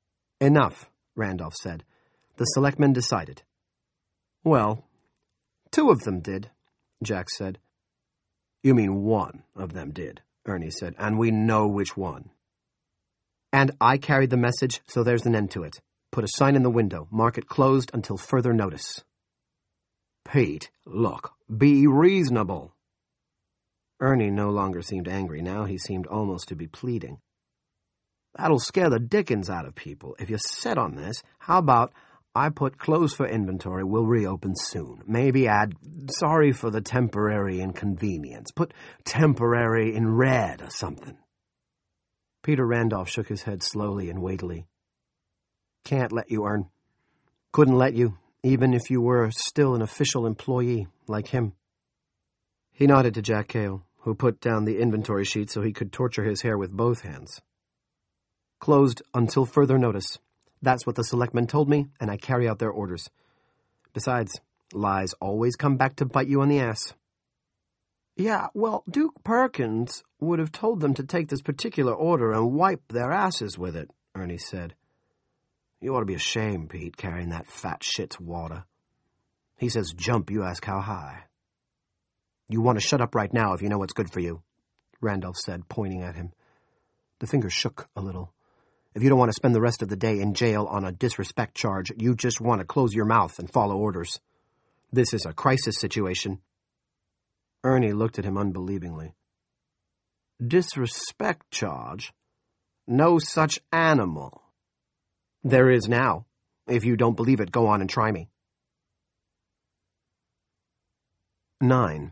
Enough, Randolph said. The selectmen decided. Well, 2 of them did, Jack said. You mean 1 of them did, Ernie said, and we know which one. And I carried the message, so there's an end to it. Put a sign in the window, mark it closed until further notice. Pete, look, be reasonable. Ernie no longer seemed angry. Now he seemed almost to be pleading. That'll scare the dickens out of people. If you're set on this, how about I put closed for inventory, we'll reopen soon. Maybe add, sorry for the temporary inconvenience. Put temporary in red or something. Peter Randolph shook his head slowly and weightily. Can't let you, Ern. Couldn't let you, even if you were still an official employee like him. He nodded to Jack Cale, who put down the inventory sheet so he could torture his hair with both hands. Closed until further notice. That's what the selectmen told me, and I carry out their orders. Besides, lies always come back to bite you on the ass. Yeah, well, Duke Perkins would have told them to take this particular order and wipe their asses with it, Ernie said. You ought to be ashamed, Pete, carrying that fat shit's water. He says jump, you ask how high. You want to shut up right now if you know what's good for you, Randolph said, pointing at him. The finger shook a little. If you don't want to spend the rest of the day in jail on a disrespect charge, you just want to close your mouth and follow orders. This is a crisis situation. Ernie looked at him unbelievingly. Disrespect charge? No such animal. There is now. If you don't believe it, go on and try me. 9.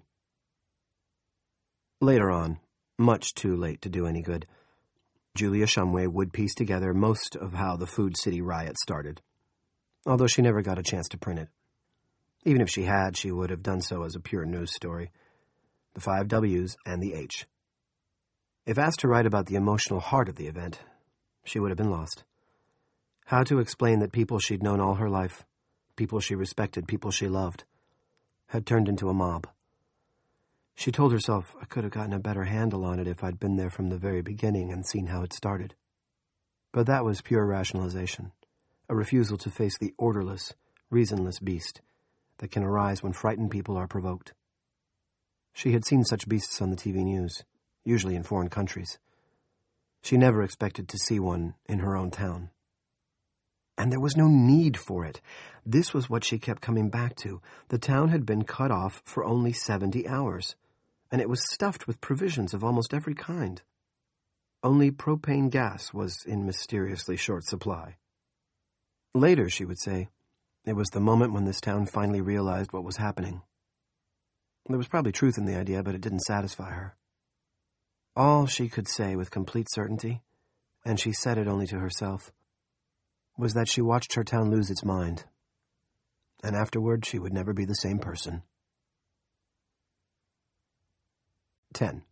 Later on, much too late to do any good, Julia Shumway would piece together most of how the Food City riot started, although she never got a chance to print it. Even if she had, she would have done so as a pure news story. The 5 W's and the H. If asked to write about the emotional heart of the event, she would have been lost. How to explain that people she'd known all her life, people she respected, people she loved, had turned into a mob. She told herself, I could have gotten a better handle on it if I'd been there from the very beginning and seen how it started. But that was pure rationalization, a refusal to face the orderless, reasonless beast that can arise when frightened people are provoked. She had seen such beasts on the TV news, usually in foreign countries. She never expected to see one in her own town. And there was no need for it. This was what she kept coming back to. The town had been cut off for only 70 hours, and it was stuffed with provisions of almost every kind. Only propane gas was in mysteriously short supply. Later, she would say, it was the moment when this town finally realized what was happening. There was probably truth in the idea, but it didn't satisfy her. All she could say with complete certainty, and she said it only to herself, was that she watched her town lose its mind, and afterward she would never be the same person. 10.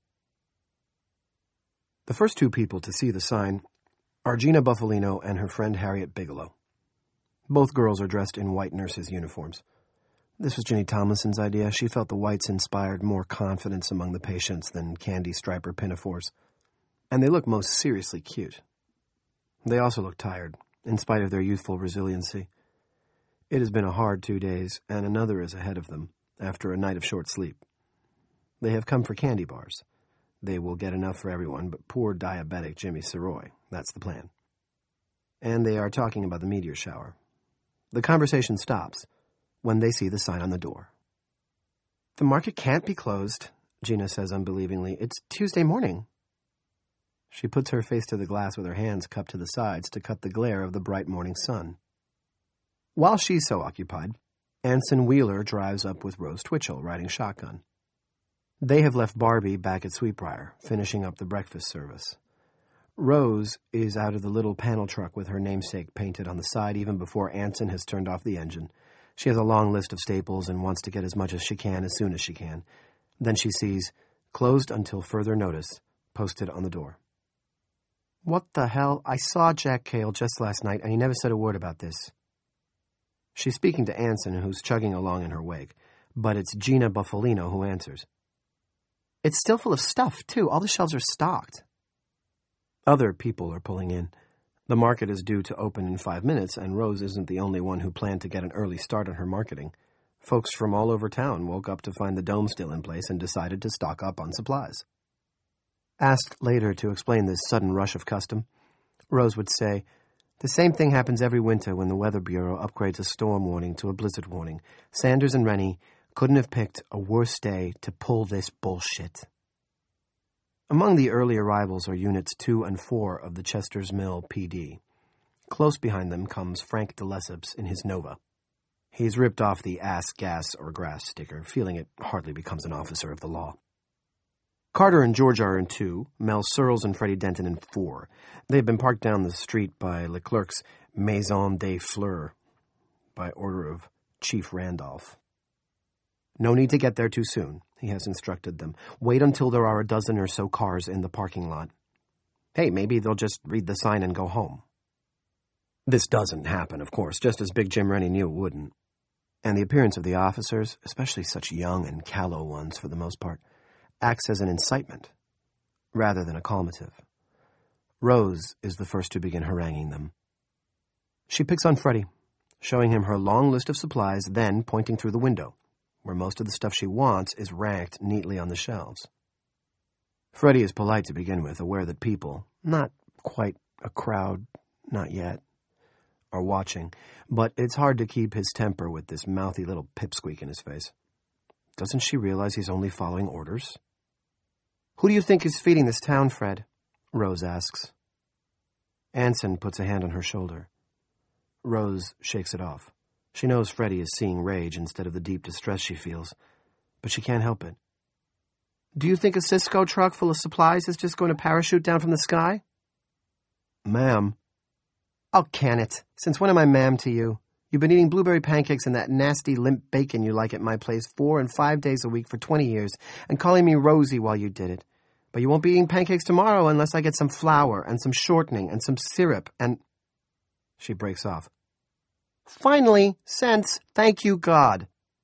The first 2 people to see the sign are Gina Buffalino and her friend Harriet Bigelow. Both girls are dressed in white nurses' uniforms. This was Ginny Tomlinson's idea. She felt the whites inspired more confidence among the patients than candy striper pinafores. And they look most seriously cute. They also look tired, in spite of their youthful resiliency. It has been a hard 2 days, and another is ahead of them, after a night of short sleep. They have come for candy bars. They will get enough for everyone, but poor diabetic Jimmy Soroy. That's the plan. And they are talking about the meteor shower. The conversation stops when they see the sign on the door. The market can't be closed, Gina says unbelievingly. It's Tuesday morning. She puts her face to the glass with her hands cupped to the sides to cut the glare of the bright morning sun. While she's so occupied, Anson Wheeler drives up with Rose Twitchell, riding shotgun. They have left Barbie back at Sweetbriar, finishing up the breakfast service. Rose is out of the little panel truck with her namesake painted on the side even before Anson has turned off the engine. She has a long list of staples and wants to get as much as she can as soon as she can. Then she sees, closed until further notice, posted on the door. What the hell? I saw Jack Cale just last night, and he never said a word about this. She's speaking to Anson, who's chugging along in her wake, but it's Gina Buffalino who answers. It's still full of stuff, too. All the shelves are stocked. Other people are pulling in. The market is due to open in 5 minutes, and Rose isn't the only one who planned to get an early start on her marketing. Folks from all over town woke up to find the dome still in place and decided to stock up on supplies. Asked later to explain this sudden rush of custom, Rose would say, "The same thing happens every winter when the Weather Bureau upgrades a storm warning to a blizzard warning. Sanders and Rennie couldn't have picked a worse day to pull this bullshit." Among the early arrivals are Units 2 and 4 of the Chester's Mill PD. Close behind them comes Frank de Lesseps in his Nova. He's ripped off the ass, gas, or grass sticker, feeling it hardly becomes an officer of the law. Carter and George are in 2, Mel Searles and Freddie Denton in 4. They've been parked down the street by Leclerc's Maison des Fleurs, by order of Chief Randolph. "No need to get there too soon," he has instructed them. "Wait until there are a dozen or so cars in the parking lot. Hey, maybe they'll just read the sign and go home." This doesn't happen, of course, just as Big Jim Rennie knew it wouldn't. And the appearance of the officers, especially such young and callow ones for the most part, acts as an incitement, rather than a calmative. Rose is the first to begin haranguing them. She picks on Freddie, showing him her long list of supplies, then pointing through the window, where most of the stuff she wants is ranked neatly on the shelves. Freddie is polite to begin with, aware that people, not quite a crowd, not yet, are watching, but it's hard to keep his temper with this mouthy little pipsqueak in his face. Doesn't she realize he's only following orders? "Who do you think is feeding this town, Fred?" Rose asks. Anson puts a hand on her shoulder. Rose shakes it off. She knows Freddie is seeing rage instead of the deep distress she feels, but she can't help it. "Do you think a Cisco truck full of supplies is just going to parachute down from the sky?" "Ma'am." "Oh, can it? Since when am I ma'am to you? You've been eating blueberry pancakes and that nasty limp bacon you like at my place 4 and 5 days a week for 20 years, and calling me Rosie while you did it. But you won't be eating pancakes tomorrow unless I get some flour and some shortening and some syrup and—" She breaks off. "Finally, sense, thank you, God."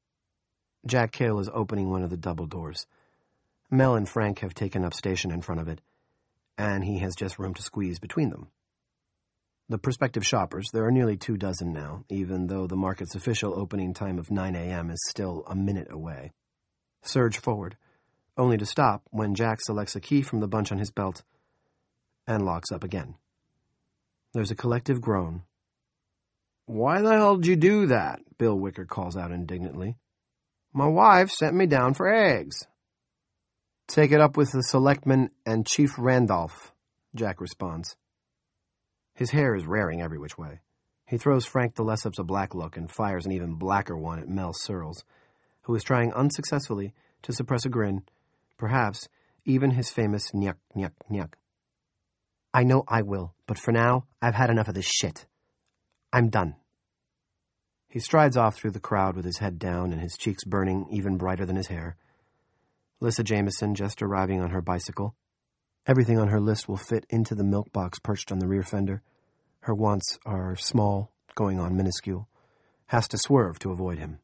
Jack Cale is opening one of the double doors. Mel and Frank have taken up station in front of it, and he has just room to squeeze between them. The prospective shoppers, there are nearly 2 dozen now, even though the market's official opening time of 9 a.m. is still a minute away, surge forward, only to stop when Jack selects a key from the bunch on his belt and locks up again. There's a collective groan. "Why the hell did you do that?" Bill Wicker calls out indignantly. "My wife sent me down for eggs." "Take it up with the selectman and Chief Randolph," Jack responds. His hair is raring every which way. He throws Frank de Lesseps a black look and fires an even blacker one at Mel Searles, who is trying unsuccessfully to suppress a grin, perhaps even his famous nyuk, nyuk, nyuk. "I know I will, but for now, I've had enough of this shit. I'm done." He strides off through the crowd with his head down and his cheeks burning even brighter than his hair. Lissa Jameson just arriving on her bicycle. Everything on her list will fit into the milk box perched on the rear fender. Her wants are small, going on minuscule. Has to swerve to avoid him.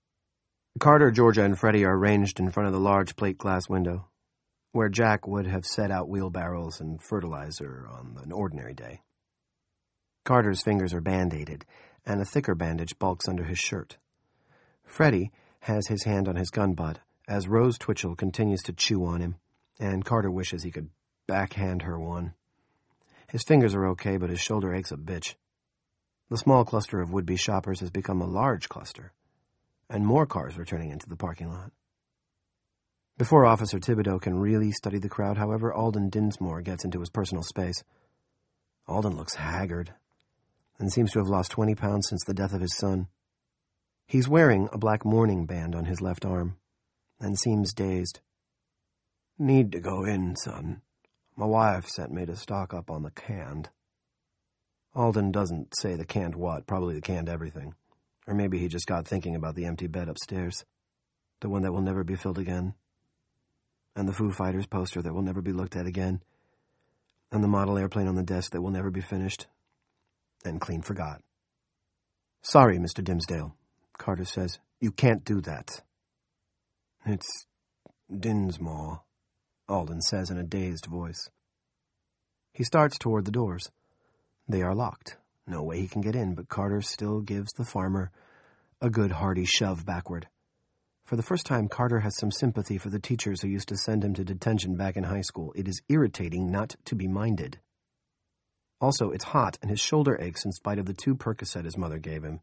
Carter, Georgia, and Freddie are arranged in front of the large plate glass window, where Jack would have set out wheelbarrows and fertilizer on an ordinary day. Carter's fingers are band-aided, and a thicker bandage bulks under his shirt. Freddie has his hand on his gun butt as Rose Twitchell continues to chew on him, and Carter wishes he could backhand her one. His fingers are okay, but his shoulder aches a bitch. The small cluster of would-be shoppers has become a large cluster, and more cars are turning into the parking lot. Before Officer Thibodeau can really study the crowd, however, Alden Dinsmore gets into his personal space. Alden looks haggard, and seems to have lost 20 pounds since the death of his son. He's wearing a black mourning band on his left arm, and seems dazed. "Need to go in, son. My wife sent me to stock up on the canned." Alden doesn't say the canned what, probably the canned everything. Or maybe he just got thinking about the empty bed upstairs, the one that will never be filled again, and the Foo Fighters poster that will never be looked at again, and the model airplane on the desk that will never be finished, and clean forgot. "Sorry, Mr. Dimsdale," Carter says. "You can't do that." "It's Dinsmore," Alden says in a dazed voice. He starts toward the doors. They are locked. No way he can get in, but Carter still gives the farmer a good hearty shove backward. For the first time, Carter has some sympathy for the teachers who used to send him to detention back in high school. It is irritating not to be minded. Also, it's hot, and his shoulder aches in spite of the 2 Percocet his mother gave him.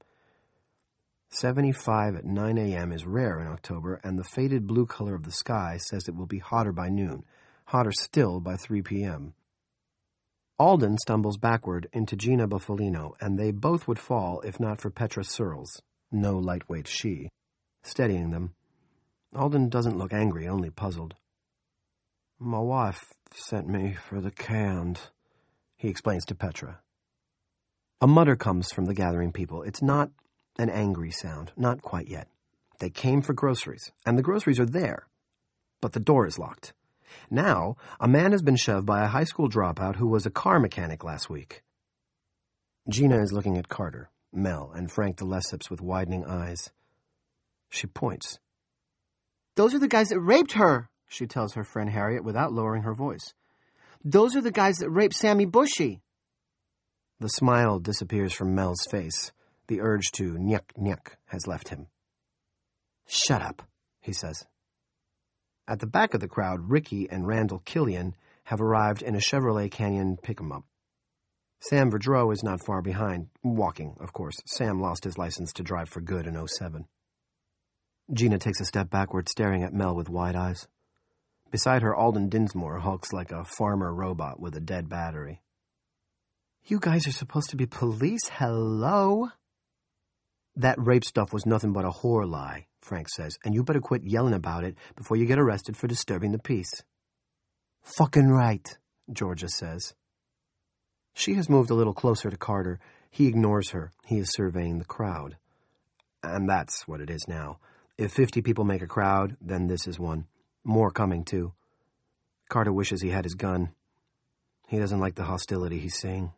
75 at 9 a.m. is rare in October, and the faded blue color of the sky says it will be hotter by noon, hotter still by 3 p.m. Alden stumbles backward into Gina Buffalino, and they both would fall if not for Petra Searles, no lightweight she, steadying them. Alden doesn't look angry, only puzzled. "My wife sent me for the canned," he explains to Petra. A mutter comes from the gathering people. It's not an angry sound, not quite yet. They came for groceries, and the groceries are there, but the door is locked. Now, a man has been shoved by a high school dropout who was a car mechanic last week. Gina is looking at Carter, Mel, and Frank the Lesseps with widening eyes. She points. "Those are the guys that raped her," she tells her friend Harriet without lowering her voice. "Those are the guys that raped Sammy Bushy." The smile disappears from Mel's face. The urge to nyuk has left him. "Shut up," he says. At the back of the crowd, Ricky and Randall Killian have arrived in a Chevrolet Canyon pick-em-up. Sam Verdreau is not far behind, walking, of course. Sam lost his license to drive for good in 2007. Gina takes a step backward, staring at Mel with wide eyes. Beside her, Alden Dinsmore hulks like a farmer robot with a dead battery. "You guys are supposed to be police, hello?" "That rape stuff was nothing but a whore lie," Frank says, "and you better quit yelling about it before you get arrested for disturbing the peace." "Fucking right," Georgia says. She has moved a little closer to Carter. He ignores her. He is surveying the crowd. And that's what it is now. If 50 people make a crowd, then this is one. More coming, too. Carter wishes he had his gun. He doesn't like the hostility he's seeing.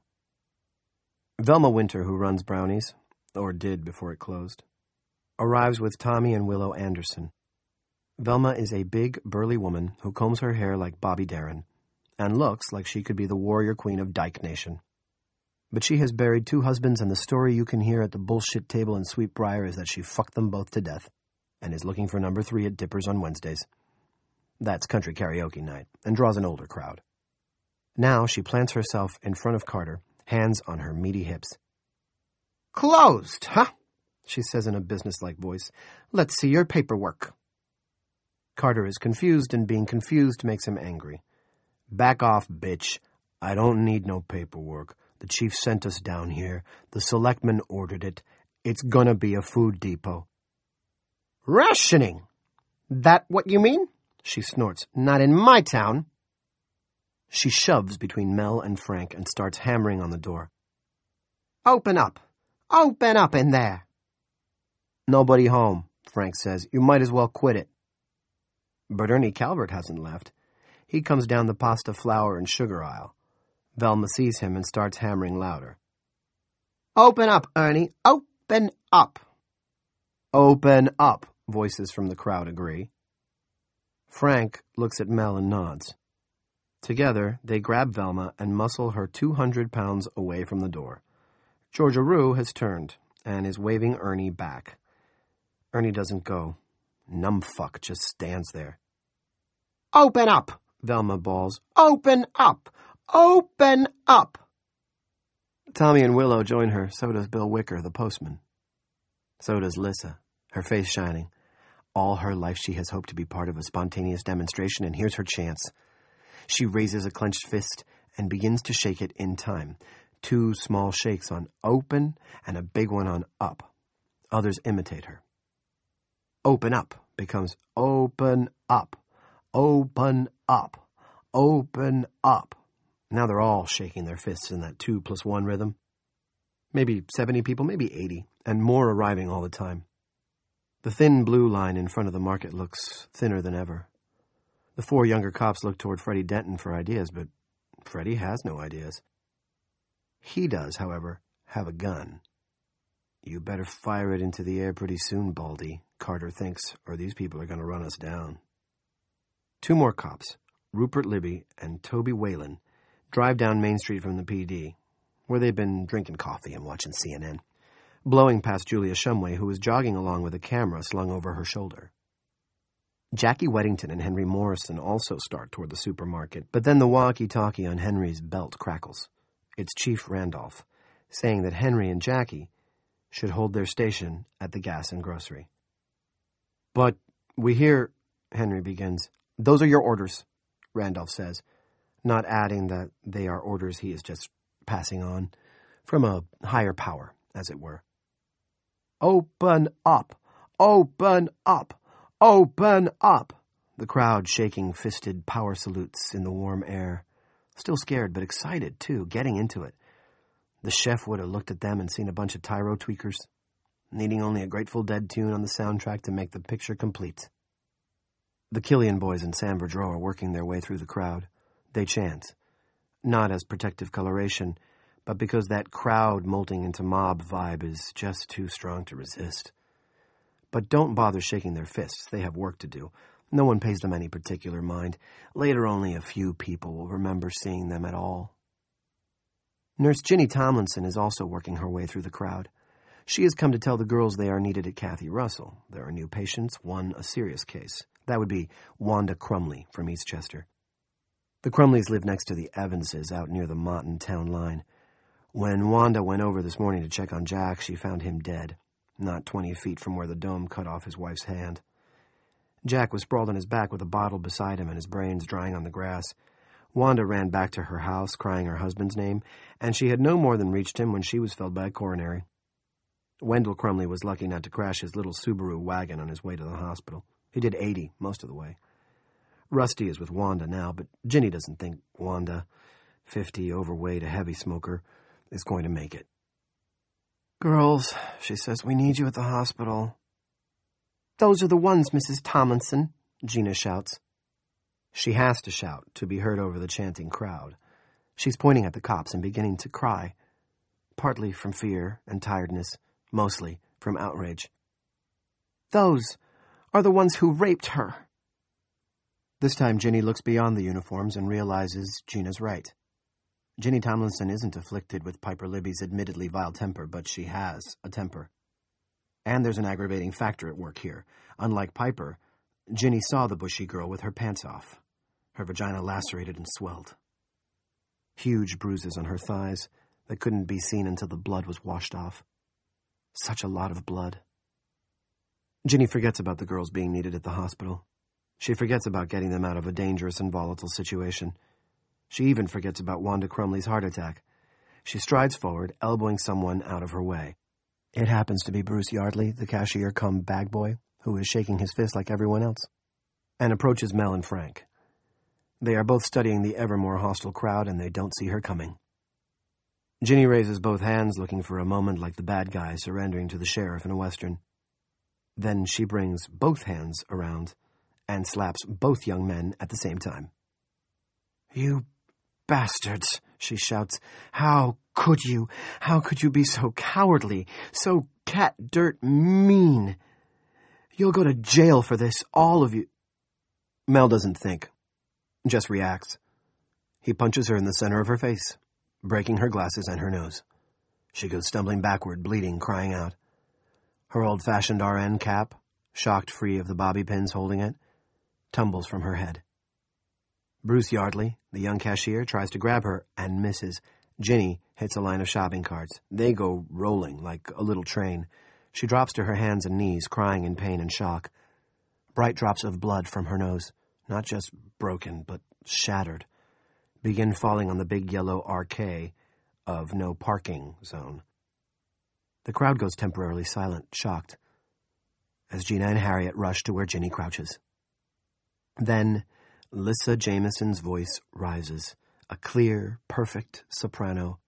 Velma Winter, who runs Brownies, or did before it closed, arrives with Tommy and Willow Anderson. Velma is a big, burly woman who combs her hair like Bobby Darin, and looks like she could be the warrior queen of Dyke Nation. But she has buried 2 husbands, and the story you can hear at the bullshit table in Sweetbriar is that she fucked them both to death, and is looking for number 3 at Dippers on Wednesdays. That's country karaoke night, and draws an older crowd. Now she plants herself in front of Carter, hands on her meaty hips. "Closed, huh?" she says in a businesslike voice. "Let's see your paperwork." Carter is confused, and being confused makes him angry. "Back off, bitch. I don't need no paperwork. The chief sent us down here. The selectmen ordered it. It's gonna be a food depot." "Rationing? That what you mean?" she snorts. "Not in my town." She shoves between Mel and Frank and starts hammering on the door. "Open up! Open up in there!" "Nobody home," Frank says. "You might as well quit it." But Ernie Calvert hasn't left. He comes down the pasta, flour, and sugar aisle. Velma sees him and starts hammering louder. "Open up, Ernie! Open up!" "Open up!" voices from the crowd agree. Frank looks at Mel and nods. Together, they grab Velma and muscle her 200 pounds away from the door. Georgia Rue has turned and is waving Ernie back. Ernie doesn't go. Numbfuck just stands there. "Open up!" Velma bawls. "Open up! Open up!" Tommy and Willow join her. So does Bill Wicker, the postman. So does Lissa, her face shining. All her life she has hoped to be part of a spontaneous demonstration, and here's her chance. She raises a clenched fist and begins to shake it in time. 2 small shakes on open and a big one on up. Others imitate her. Open up becomes open up, open up, open up. Now they're all shaking their fists in that 2 + 1 rhythm. Maybe 70 people, maybe 80, and more arriving all the time. The thin blue line in front of the market looks thinner than ever. The 4 younger cops look toward Freddie Denton for ideas, but Freddie has no ideas. He does, however, have a gun. "You better fire it into the air pretty soon, Baldy," Carter thinks, "or these people are going to run us down." 2 more cops, Rupert Libby and Toby Whalen, drive down Main Street from the PD. where they'd been drinking coffee and watching CNN, blowing past Julia Shumway, who was jogging along with a camera slung over her shoulder. Jackie Weddington and Henry Morrison also start toward the supermarket, but then the walkie-talkie on Henry's belt crackles. It's Chief Randolph, saying that Henry and Jackie should hold their station at the gas and grocery. "But we hear," Henry begins. "Those are your orders," Randolph says, not adding that they are orders he is just passing on, from a higher power, as it were. "Open up! Open up! Open up!" The crowd shaking fisted power salutes in the warm air. Still scared, but excited, too, getting into it. The chef would have looked at them and seen a bunch of tyro tweakers, needing only a Grateful Dead tune on the soundtrack to make the picture complete. The Killian boys and Sam Verdreau are working their way through the crowd. They chant, not as protective coloration, but because that crowd molting into mob vibe is just too strong to resist. But don't bother shaking their fists. They have work to do. No one pays them any particular mind. Later, only a few people will remember seeing them at all. Nurse Ginny Tomlinson is also working her way through the crowd. She has come to tell the girls they are needed at Kathy Russell. There are new patients, one a serious case. That would be Wanda Crumley from Eastchester. The Crumleys live next to the Evanses out near the Motton town line. When Wanda went over this morning to check on Jack, she found him dead, not 20 feet from where the dome cut off his wife's hand. Jack was sprawled on his back with a bottle beside him and his brains drying on the grass. Wanda ran back to her house, crying her husband's name, and she had no more than reached him when she was felled by a coronary. Wendell Crumley was lucky not to crash his little Subaru wagon on his way to the hospital. He did 80 most of the way. Rusty is with Wanda now, but Ginny doesn't think Wanda, 50, overweight, a heavy smoker, is going to make it. "Girls," she says, "we need you at the hospital." "Those are the ones, Mrs. Tomlinson," Gina shouts. She has to shout to be heard over the chanting crowd. She's pointing at the cops and beginning to cry, partly from fear and tiredness, mostly from outrage. "Those are the ones who raped her." This time Ginny looks beyond the uniforms and realizes Gina's right. Ginny Tomlinson isn't afflicted with Piper Libby's admittedly vile temper, but she has a temper. And there's an aggravating factor at work here. Unlike Piper, Ginny saw the bushy girl with her pants off, her vagina lacerated and swelled. Huge bruises on her thighs that couldn't be seen until the blood was washed off. Such a lot of blood. Ginny forgets about the girls being needed at the hospital. She forgets about getting them out of a dangerous and volatile situation. She even forgets about Wanda Crumley's heart attack. She strides forward, elbowing someone out of her way. It happens to be Bruce Yardley, the cashier cum bag boy, who is shaking his fist like everyone else, and approaches Mel and Frank. They are both studying the ever more hostile crowd, and they don't see her coming. Ginny raises both hands, looking for a moment like the bad guy surrendering to the sheriff in a Western. Then she brings both hands around and slaps both young men at the same time. "You bastards," she shouts. How could you be so cowardly, so cat dirt mean? You'll go to jail for this, all of you." Mel doesn't think, just reacts. He punches her in the center of her face, breaking her glasses and her nose. She goes stumbling backward, bleeding, crying out. Her old-fashioned RN cap, shocked free of the bobby pins holding it, tumbles from her head. Bruce Yardley, the young cashier, tries to grab her and misses. Ginny hits a line of shopping carts. They go rolling like a little train. She drops to her hands and knees, crying in pain and shock. Bright drops of blood from her nose, not just broken, but shattered, begin falling on the big yellow RK of no parking zone. The crowd goes temporarily silent, shocked, as Gina and Harriet rush to where Ginny crouches. Then Lissa Jameson's voice rises, a clear, perfect soprano.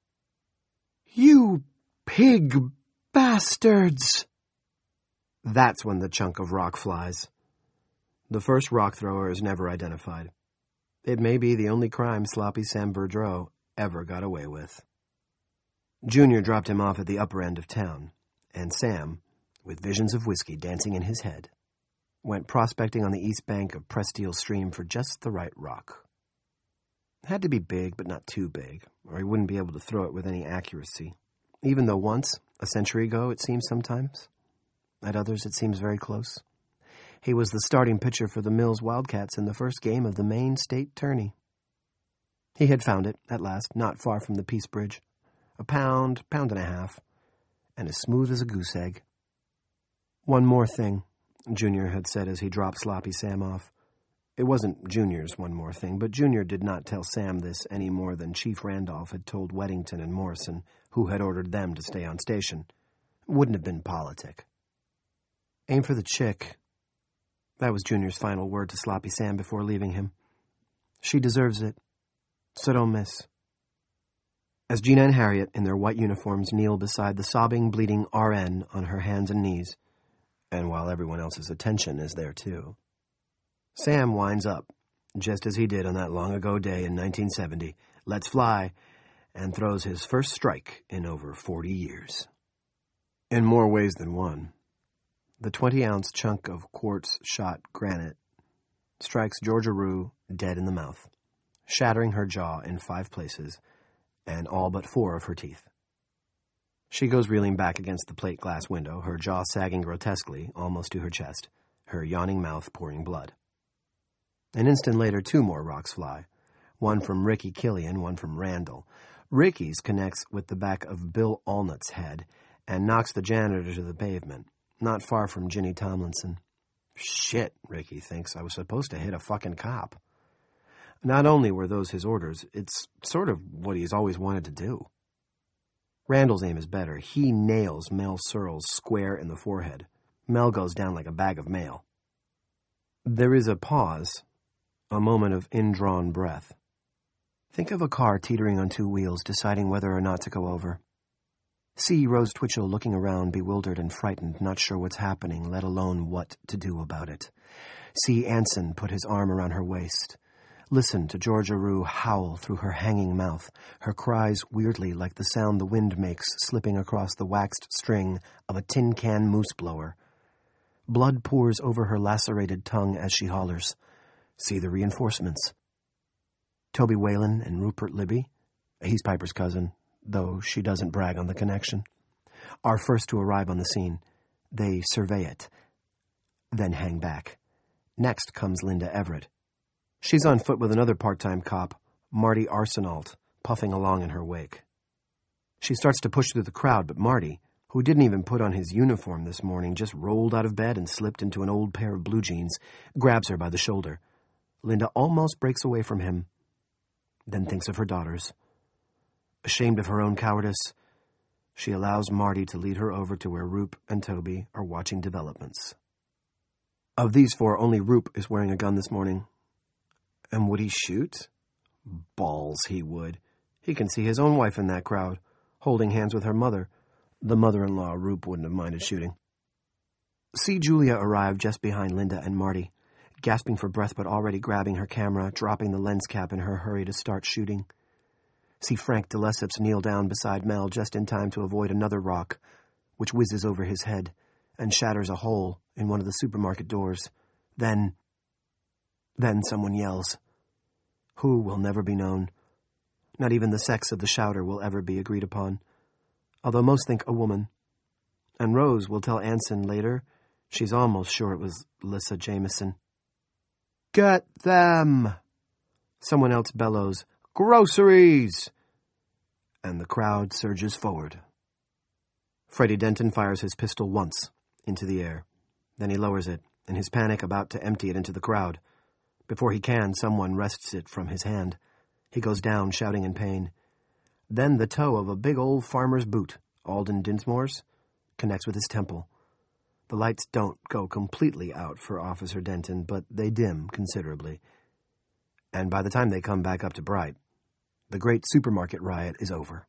"You pig bastards!" That's when the chunk of rock flies. The first rock thrower is never identified. It may be the only crime sloppy Sam Verdreau ever got away with. Junior dropped him off at the upper end of town, and Sam, with visions of whiskey dancing in his head, went prospecting on the east bank of Presteel Stream for just the right rock. Had to be big, but not too big, or he wouldn't be able to throw it with any accuracy. Even though once, a century ago, it seems sometimes. At others, it seems very close. He was the starting pitcher for the Mills Wildcats in the first game of the Maine State Tourney. He had found it, at last, not far from the Peace Bridge. A pound and a half, and as smooth as a goose egg. "One more thing," Junior had said as he dropped Sloppy Sam off. It wasn't Junior's one more thing, but Junior did not tell Sam this any more than Chief Randolph had told Weddington and Morrison, who had ordered them to stay on station. It wouldn't have been politic. "Aim for the chick." That was Junior's final word to Sloppy Sam before leaving him. "She deserves it, so don't miss." As Gina and Harriet, in their white uniforms, kneel beside the sobbing, bleeding RN on her hands and knees, and while everyone else's attention is there too, Sam winds up, just as he did on that long-ago day in 1970, lets fly, and throws his first strike in over 40 years. In more ways than one, the 20-ounce chunk of quartz-shot granite strikes Georgia Rue dead in the mouth, shattering her jaw in 5 places and all but 4 of her teeth. She goes reeling back against the plate glass window, her jaw sagging grotesquely almost to her chest, her yawning mouth pouring blood. An instant later, 2 more rocks fly, one from Ricky Killian, one from Randall. Ricky's connects with the back of Bill Allnutt's head and knocks the janitor to the pavement, not far from Ginny Tomlinson. Shit, Ricky thinks, I was supposed to hit a fucking cop. Not only were those his orders, it's sort of what he's always wanted to do. Randall's aim is better. He nails Mel Searles square in the forehead. Mel goes down like a bag of mail. There is a pause, a moment of indrawn breath. Think of a car teetering on 2 wheels, deciding whether or not to go over. See Rose Twitchell looking around, bewildered and frightened, not sure what's happening, let alone what to do about it. See Anson put his arm around her waist. Listen to Georgia Rue howl through her hanging mouth, her cries weirdly like the sound the wind makes slipping across the waxed string of a tin can moose blower. Blood pours over her lacerated tongue as she hollers. See the reinforcements. Toby Whalen and Rupert Libby, he's Piper's cousin, though she doesn't brag on the connection, are first to arrive on the scene. They survey it, then hang back. Next comes Linda Everett. She's on foot with another part-time cop, Marty Arsenault, puffing along in her wake. She starts to push through the crowd, but Marty, who didn't even put on his uniform this morning, just rolled out of bed and slipped into an old pair of blue jeans, grabs her by the shoulder. Linda almost breaks away from him, then thinks of her daughters. Ashamed of her own cowardice, she allows Marty to lead her over to where Roop and Toby are watching developments. Of these 4, only Roop is wearing a gun this morning. And would he shoot? Balls, he would. He can see his own wife in that crowd, holding hands with her mother. The mother-in-law Roop wouldn't have minded shooting. See Julia arrive just behind Linda and Marty, gasping for breath but already grabbing her camera, dropping the lens cap in her hurry to start shooting. See Frank de Lesseps kneel down beside Mel just in time to avoid another rock, which whizzes over his head and shatters a hole in one of the supermarket doors. Then someone yells. Who will never be known. Not even the sex of the shouter will ever be agreed upon, although most think a woman. And Rose will tell Anson later she's almost sure it was Lissa Jameson. Get them! Someone else bellows, Groceries! And the crowd surges forward. Freddie Denton fires his pistol once, into the air. Then he lowers it, in his panic about to empty it into the crowd. Before he can, someone wrests it from his hand. He goes down, shouting in pain. Then the toe of a big old farmer's boot, Alden Dinsmore's, connects with his temple. The lights don't go completely out for Officer Denton, but they dim considerably. And by the time they come back up to bright, the great supermarket riot is over.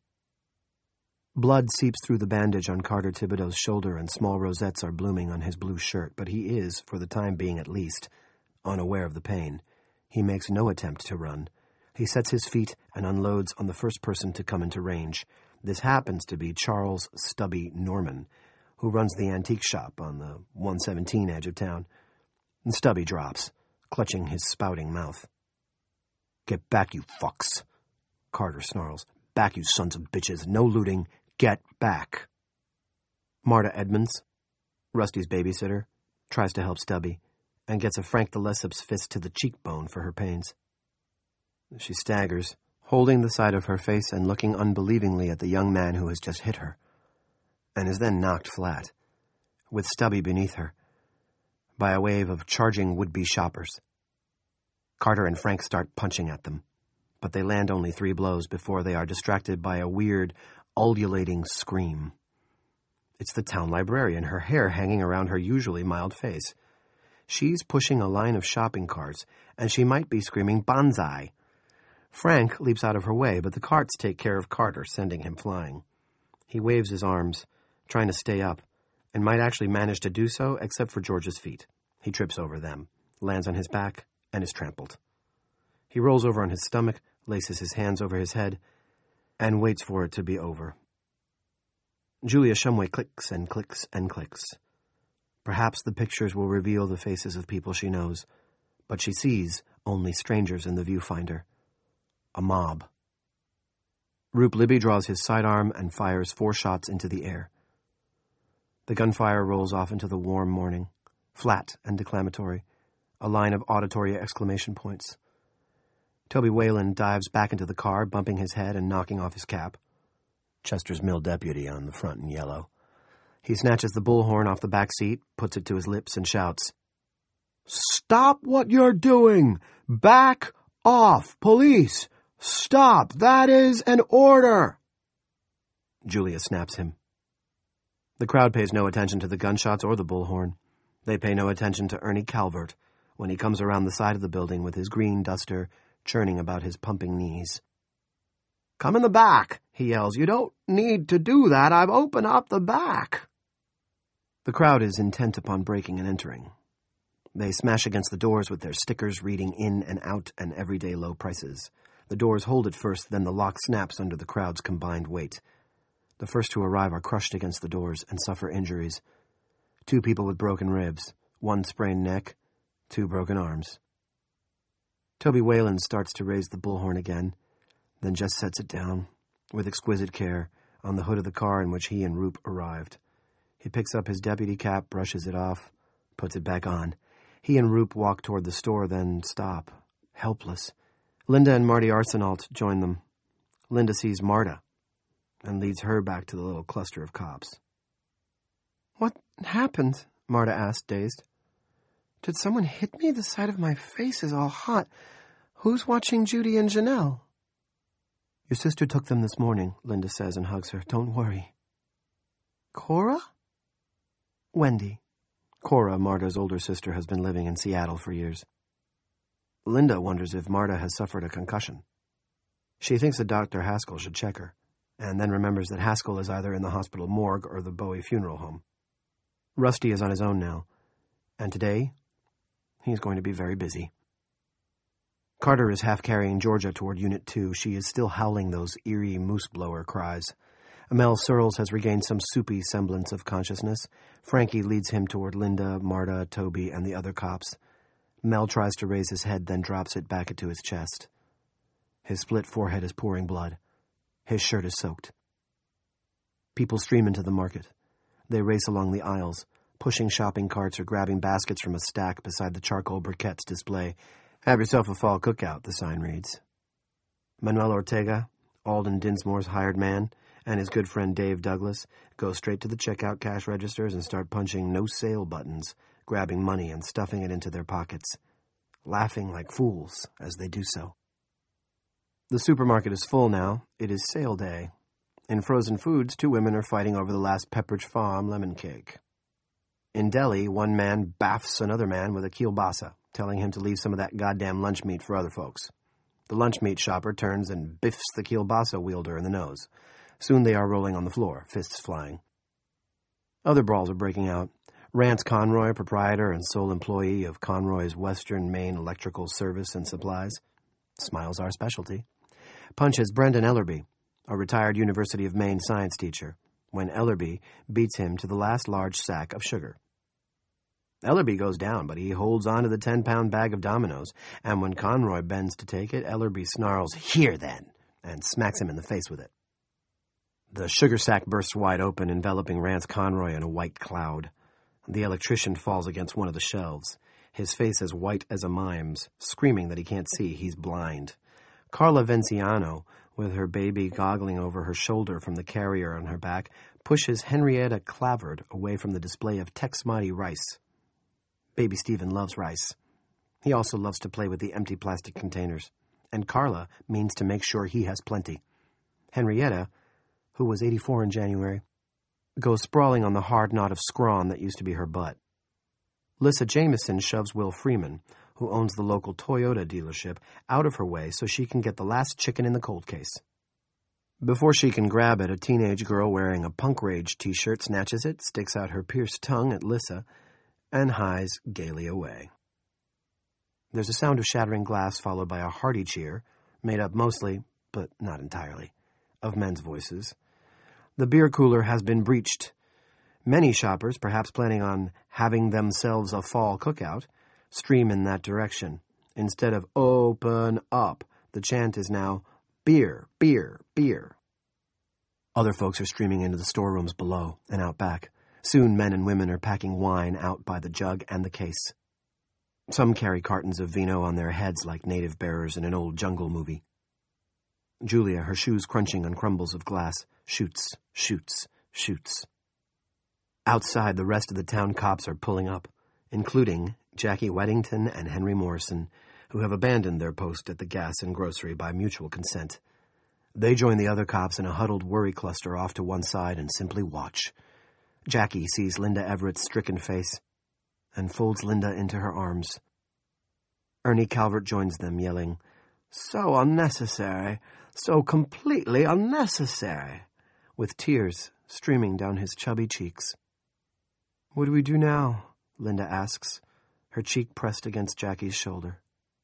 Blood seeps through the bandage on Carter Thibodeau's shoulder, and small rosettes are blooming on his blue shirt, but he is, for the time being at least, unaware of the pain. He makes no attempt to run. He sets his feet and unloads on the first person to come into range. This happens to be Charles Stubby Norman, who runs the antique shop on the 117 edge of town. And Stubby drops, clutching his spouting mouth. Get back, you fucks, Carter snarls. Back, you sons of bitches. No looting. Get back. Marta Edmonds, Rusty's babysitter, tries to help Stubby and gets a Frank de Lesseps fist to the cheekbone for her pains. She staggers, holding the side of her face and looking unbelievingly at the young man who has just hit her, and is then knocked flat, with Stubby beneath her, by a wave of charging would-be shoppers. Carter and Frank start punching at them, but they land only 3 blows before they are distracted by a weird, ululating scream. It's the town librarian, her hair hanging around her usually mild face. She's pushing a line of shopping carts, and she might be screaming "Banzai!" Frank leaps out of her way, but the carts take care of Carter, sending him flying. He waves his arms, trying to stay up, and might actually manage to do so, except for George's feet. He trips over them, lands on his back, and is trampled. He rolls over on his stomach, laces his hands over his head, and waits for it to be over. Julia Shumway clicks and clicks and clicks. Perhaps the pictures will reveal the faces of people she knows, but she sees only strangers in the viewfinder. A mob. Roop Libby draws his sidearm and fires 4 shots into the air. The gunfire rolls off into the warm morning, flat and declamatory, a line of auditory exclamation points. Toby Whalen dives back into the car, bumping his head and knocking off his cap. Chester's Mill deputy on the front in yellow. He snatches the bullhorn off the back seat, puts it to his lips, and shouts, "Stop what you're doing! Back off! Police! Stop! That is an order!" Julia snaps him. The crowd pays no attention to the gunshots or the bullhorn. They pay no attention to Ernie Calvert when he comes around the side of the building with his green duster churning about his pumping knees. "Come in the back," he yells. "You don't need to do that. I've opened up the back." The crowd is intent upon breaking and entering. They smash against the doors with their stickers reading "in and out" and "everyday low prices." The doors hold at first, then the lock snaps under the crowd's combined weight. The first to arrive are crushed against the doors and suffer injuries. 2 people with broken ribs, 1 sprained neck, 2 broken arms. Toby Whalen starts to raise the bullhorn again, then just sets it down, with exquisite care, on the hood of the car in which he and Roop arrived. He picks up his deputy cap, brushes it off, puts it back on. He and Roop walk toward the store, then stop, helpless. Linda and Marty Arsenault join them. Linda sees Marta and leads her back to the little cluster of cops. "What happened?" Marta asked, dazed. "Did someone hit me? The side of my face is all hot. Who's watching Judy and Janelle?" "Your sister took them this morning," Linda says and hugs her. "Don't worry." "Cora?" "Wendy." Cora, Marta's older sister, has been living in Seattle for years. Linda wonders if Marta has suffered a concussion. She thinks that Dr. Haskell should check her, and then remembers that Haskell is either in the hospital morgue or the Bowie funeral home. Rusty is on his own now, and today he's going to be very busy. Carter is half carrying Georgia toward Unit 2. She is still howling those eerie moose-blower cries. Mel Searles has regained some soupy semblance of consciousness. Frankie leads him toward Linda, Marta, Toby, and the other cops. Mel tries to raise his head, then drops it back into his chest. His split forehead is pouring blood. His shirt is soaked. People stream into the market. They race along the aisles, pushing shopping carts or grabbing baskets from a stack beside the charcoal briquettes display. "Have yourself a fall cookout," the sign reads. Manuel Ortega, Alden Dinsmore's hired man, and his good friend Dave Douglas go straight to the checkout cash registers and start punching no-sale buttons, grabbing money and stuffing it into their pockets, laughing like fools as they do so. The supermarket is full now. It is sale day. In frozen foods, 2 women are fighting over the last Pepperidge Farm lemon cake. In deli, 1 man baffs another man with a kielbasa, telling him to leave some of that goddamn lunch meat for other folks. The lunch meat shopper turns and biffs the kielbasa wielder in the nose. Soon they are rolling on the floor, fists flying. Other brawls are breaking out. Rance Conroy, proprietor and sole employee of Conroy's Western Maine Electrical Service and Supplies. Smiles our specialty. Punches Brendan Ellerby, a retired University of Maine science teacher, when Ellerby beats him to the last large sack of sugar. Ellerby goes down, but he holds on to the 10-pound bag of dominoes, and when Conroy bends to take it, Ellerby snarls, "Here, then," and smacks him in the face with it. The sugar sack bursts wide open, enveloping Rance Conroy in a white cloud. The electrician falls against one of the shelves, his face as white as a mime's, screaming that he can't see, he's blind. Carla Venciano, with her baby goggling over her shoulder from the carrier on her back, pushes Henrietta Clavard away from the display of Tex-Mati rice. Baby Stephen loves rice. He also loves to play with the empty plastic containers, and Carla means to make sure he has plenty. Henrietta, who was 84 in January, goes sprawling on the hard knot of scrawn that used to be her butt. Lissa Jameson shoves Will Freeman, who owns the local Toyota dealership, out of her way so she can get the last chicken in the cold case. Before she can grab it, a teenage girl wearing a Punk Rage t-shirt snatches it, sticks out her pierced tongue at Lissa, and hies gaily away. There's a sound of shattering glass followed by a hearty cheer, made up mostly, but not entirely, of men's voices. The beer cooler has been breached. Many shoppers, perhaps planning on having themselves a fall cookout, stream in that direction. Instead of "open up," the chant is now "beer, beer, beer." Other folks are streaming into the storerooms below and out back. Soon men and women are packing wine out by the jug and the case. Some carry cartons of vino on their heads like native bearers in an old jungle movie. Julia, her shoes crunching on crumbles of glass, shoots, shoots, shoots. Outside, the rest of the town cops are pulling up, including Jackie Weddington and Henry Morrison, who have abandoned their post at the gas and grocery by mutual consent. They join the other cops in a huddled worry cluster off to one side and simply watch. Jackie sees Linda Everett's stricken face and folds Linda into her arms. Ernie Calvert joins them, yelling, "So unnecessary, so completely unnecessary," with tears streaming down his chubby cheeks. "What do we do now?" Linda asks, her cheek pressed against Jackie's shoulder.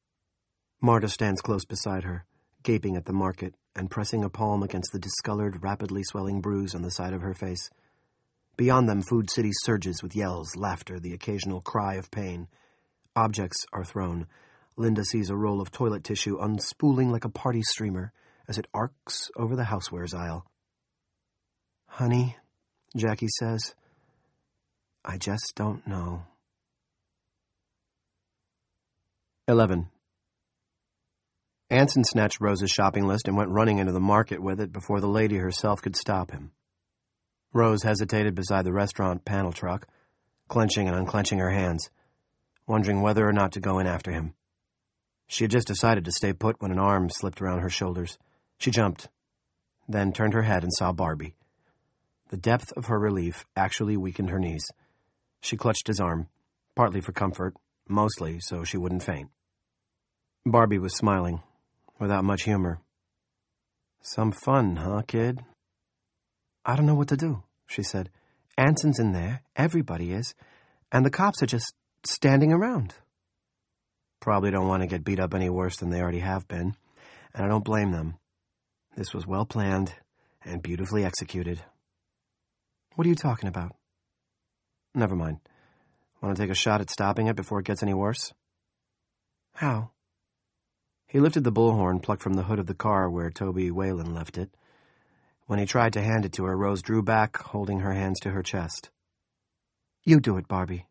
Marta stands close beside her, gaping at the market and pressing a palm against the discolored, rapidly swelling bruise on the side of her face. Beyond them, Food City surges with yells, laughter, the occasional cry of pain. Objects are thrown. Linda sees a roll of toilet tissue unspooling like a party streamer as it arcs over the housewares aisle. "Honey," Jackie says, "I just don't know." 11. Anson snatched Rose's shopping list and went running into the market with it before the lady herself could stop him. Rose hesitated beside the restaurant panel truck, clenching and unclenching her hands, wondering whether or not to go in after him. She had just decided to stay put when an arm slipped around her shoulders. She jumped, then turned her head and saw Barbie. The depth of her relief actually weakened her knees. She clutched his arm, partly for comfort, mostly so she wouldn't faint. Barbie was smiling, without much humor. "Some fun, huh, kid?" "I don't know what to do," she said. "Anson's in there, everybody is, and the cops are just standing around." "Probably don't want to get beat up any worse than they already have been, and I don't blame them. This was well planned and beautifully executed." "What are you talking about?" "Never mind. Want to take a shot at stopping it before it gets any worse?" "How?" He lifted the bullhorn plucked from the hood of the car where Toby Whalen left it. When he tried to hand it to her, Rose drew back, holding her hands to her chest. "You do it, Barbie."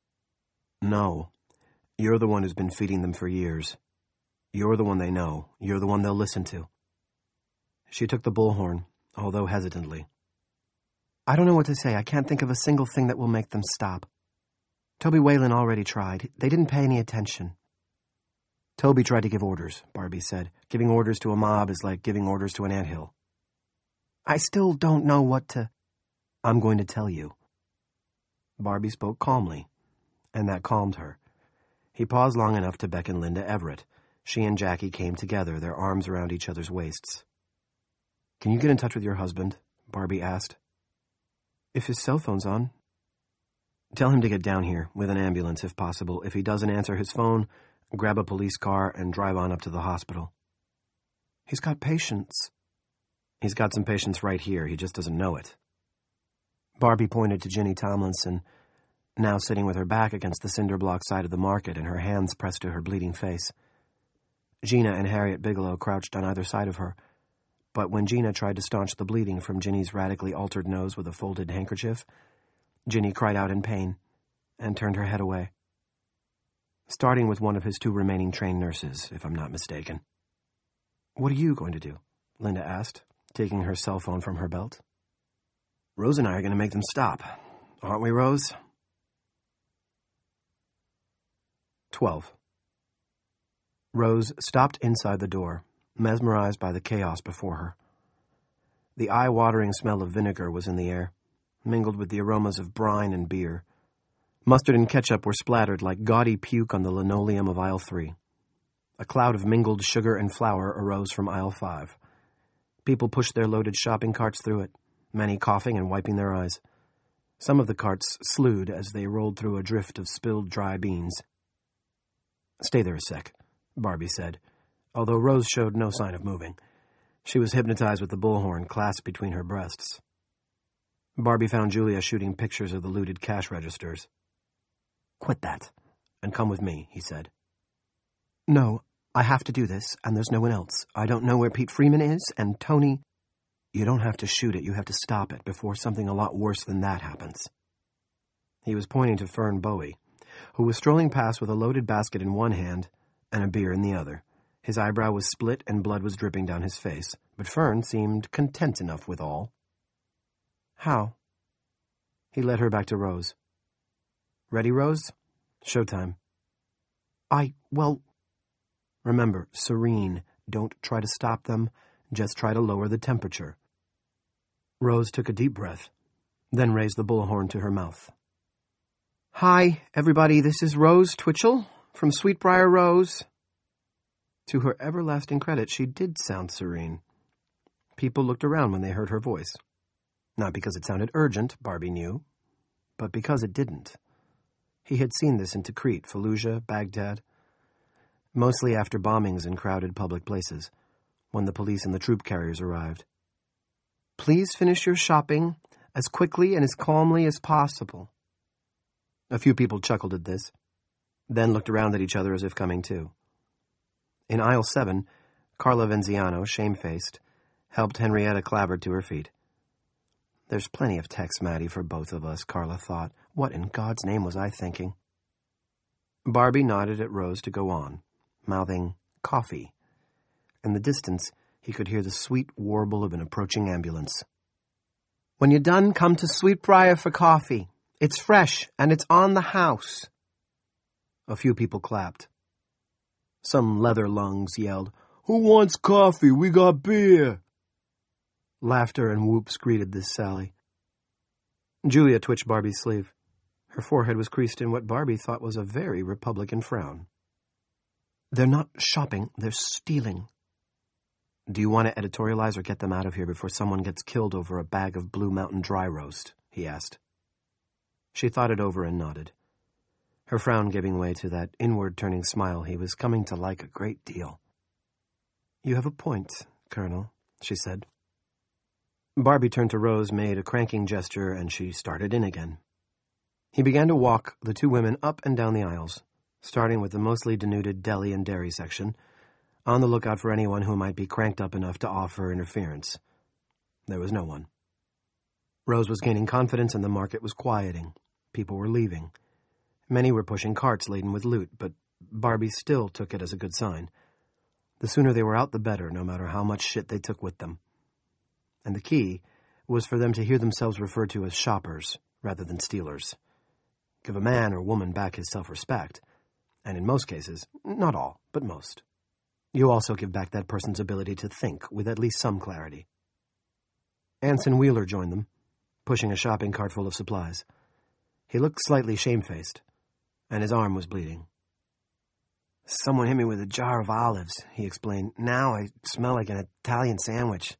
"No. You're the one who's been feeding them for years. You're the one they know. You're the one they'll listen to." She took the bullhorn, although hesitantly. "I don't know what to say. I can't think of a single thing that will make them stop. Toby Whalen already tried. They didn't pay any attention." "Toby tried to give orders," Barbie said. "Giving orders to a mob is like giving orders to an anthill." "I still don't know what to—" "I'm going to tell you." Barbie spoke calmly, and that calmed her. He paused long enough to beckon Linda Everett. She and Jackie came together, their arms around each other's waists. "Can you get in touch with your husband?" Barbie asked. "If his cell phone's on." "Tell him to get down here, with an ambulance if possible. If he doesn't answer his phone, grab a police car and drive on up to the hospital." "He's got patients." "He's got some patients right here. He just doesn't know it." Barbie pointed to Ginny Tomlinson. now sitting with her back against the cinder-block side of the market and her hands pressed to her bleeding face. Gina and Harriet Bigelow crouched on either side of her, but when Gina tried to staunch the bleeding from Ginny's radically altered nose with a folded handkerchief, Ginny cried out in pain and turned her head away. Starting with one of his 2 remaining trained nurses, if I'm not mistaken. "What are you going to do?" Linda asked, taking her cell phone from her belt. "Rose and I are going to make them stop. Aren't we, Rose?" 12. Rose stopped inside the door, mesmerized by the chaos before her. The eye-watering smell of vinegar was in the air, mingled with the aromas of brine and beer. Mustard and ketchup were splattered like gaudy puke on the linoleum of aisle 3. A cloud of mingled sugar and flour arose from aisle 5. People pushed their loaded shopping carts through it, many coughing and wiping their eyes. Some of the carts slewed as they rolled through a drift of spilled dry beans. "Stay there a sec," Barbie said, although Rose showed no sign of moving. She was hypnotized with the bullhorn clasped between her breasts. Barbie found Julia shooting pictures of the looted cash registers. "Quit that, and come with me," he said. "No, I have to do this, and there's no one else. I don't know where Pete Freeman is, and Tony—" "You don't have to shoot it, you have to stop it before something a lot worse than that happens." He was pointing to Fern Bowie, who was strolling past with a loaded basket in one hand and a beer in the other. His eyebrow was split and blood was dripping down his face, but Fern seemed content enough with all. "How?" He led her back to Rose. "Ready, Rose? Showtime." Well... Remember, serene. Don't try to stop them. Just try to lower the temperature." Rose took a deep breath, then raised the bullhorn to her mouth. "Hi, everybody, this is Rose Twitchell from Sweetbriar Rose." To her everlasting credit, she did sound serene. People looked around when they heard her voice. Not because it sounded urgent, Barbie knew, but because it didn't. He had seen this in Tikrit, Fallujah, Baghdad, mostly after bombings in crowded public places, when the police and the troop carriers arrived. "Please finish your shopping as quickly and as calmly as possible." A few people chuckled at this, then looked around at each other as if coming to. In aisle 7, Carla Venziano, shamefaced, helped Henrietta Clabber to her feet. "There's plenty of text, Maddie, for both of us," Carla thought. What in God's name was I thinking? Barbie nodded at Rose to go on, mouthing, "Coffee." In the distance, he could hear the sweet warble of an approaching ambulance. "When you're done, come to Sweetbriar for coffee. It's fresh, and it's on the house." A few people clapped. Some leather lungs yelled, "Who wants coffee? We got beer." Laughter and whoops greeted this sally. Julia twitched Barbie's sleeve. Her forehead was creased in what Barbie thought was a very Republican frown. "They're not shopping, they're stealing." "Do you want to editorialize or get them out of here before someone gets killed over a bag of Blue Mountain dry roast?" he asked. She thought it over and nodded, her frown giving way to that inward-turning smile he was coming to like a great deal. "You have a point, Colonel," she said. Barbie turned to Rose, made a cranking gesture, and she started in again. He began to walk the 2 women up and down the aisles, starting with the mostly denuded deli and dairy section, on the lookout for anyone who might be cranked up enough to offer interference. There was no one. Rose was gaining confidence and the market was quieting. People were leaving. Many were pushing carts laden with loot, but Barbie still took it as a good sign. The sooner they were out, the better, no matter how much shit they took with them. And the key was for them to hear themselves referred to as shoppers rather than stealers. Give a man or woman back his self-respect, and in most cases, not all, but most, you also give back that person's ability to think with at least some clarity. Anson Wheeler joined them, pushing a shopping cart full of supplies. He looked slightly shamefaced, and his arm was bleeding. "Someone hit me with a jar of olives," he explained. "Now I smell like an Italian sandwich."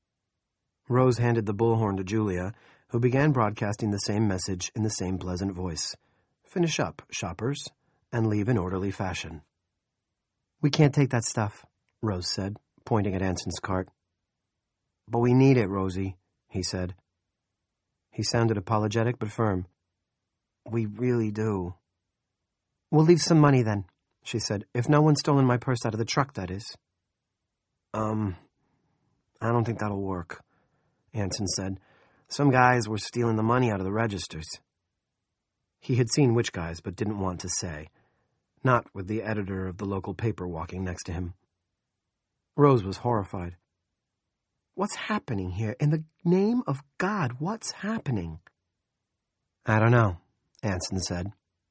Rose handed the bullhorn to Julia, who began broadcasting the same message in the same pleasant voice. "Finish up, shoppers, and leave in orderly fashion." "We can't take that stuff," Rose said, pointing at Anson's cart. "But we need it, Rosie," he said. He sounded apologetic but firm. We really do. We'll leave some money then, she said. If no one's stolen my purse out of the truck, that is. I don't think that'll work, Anson said. Some guys were stealing the money out of the registers. He had seen which guys, but didn't want to say. Not with the editor of the local paper walking next to him. Rose was horrified. What's happening here? In the name of God, what's happening? I don't know, Anson said.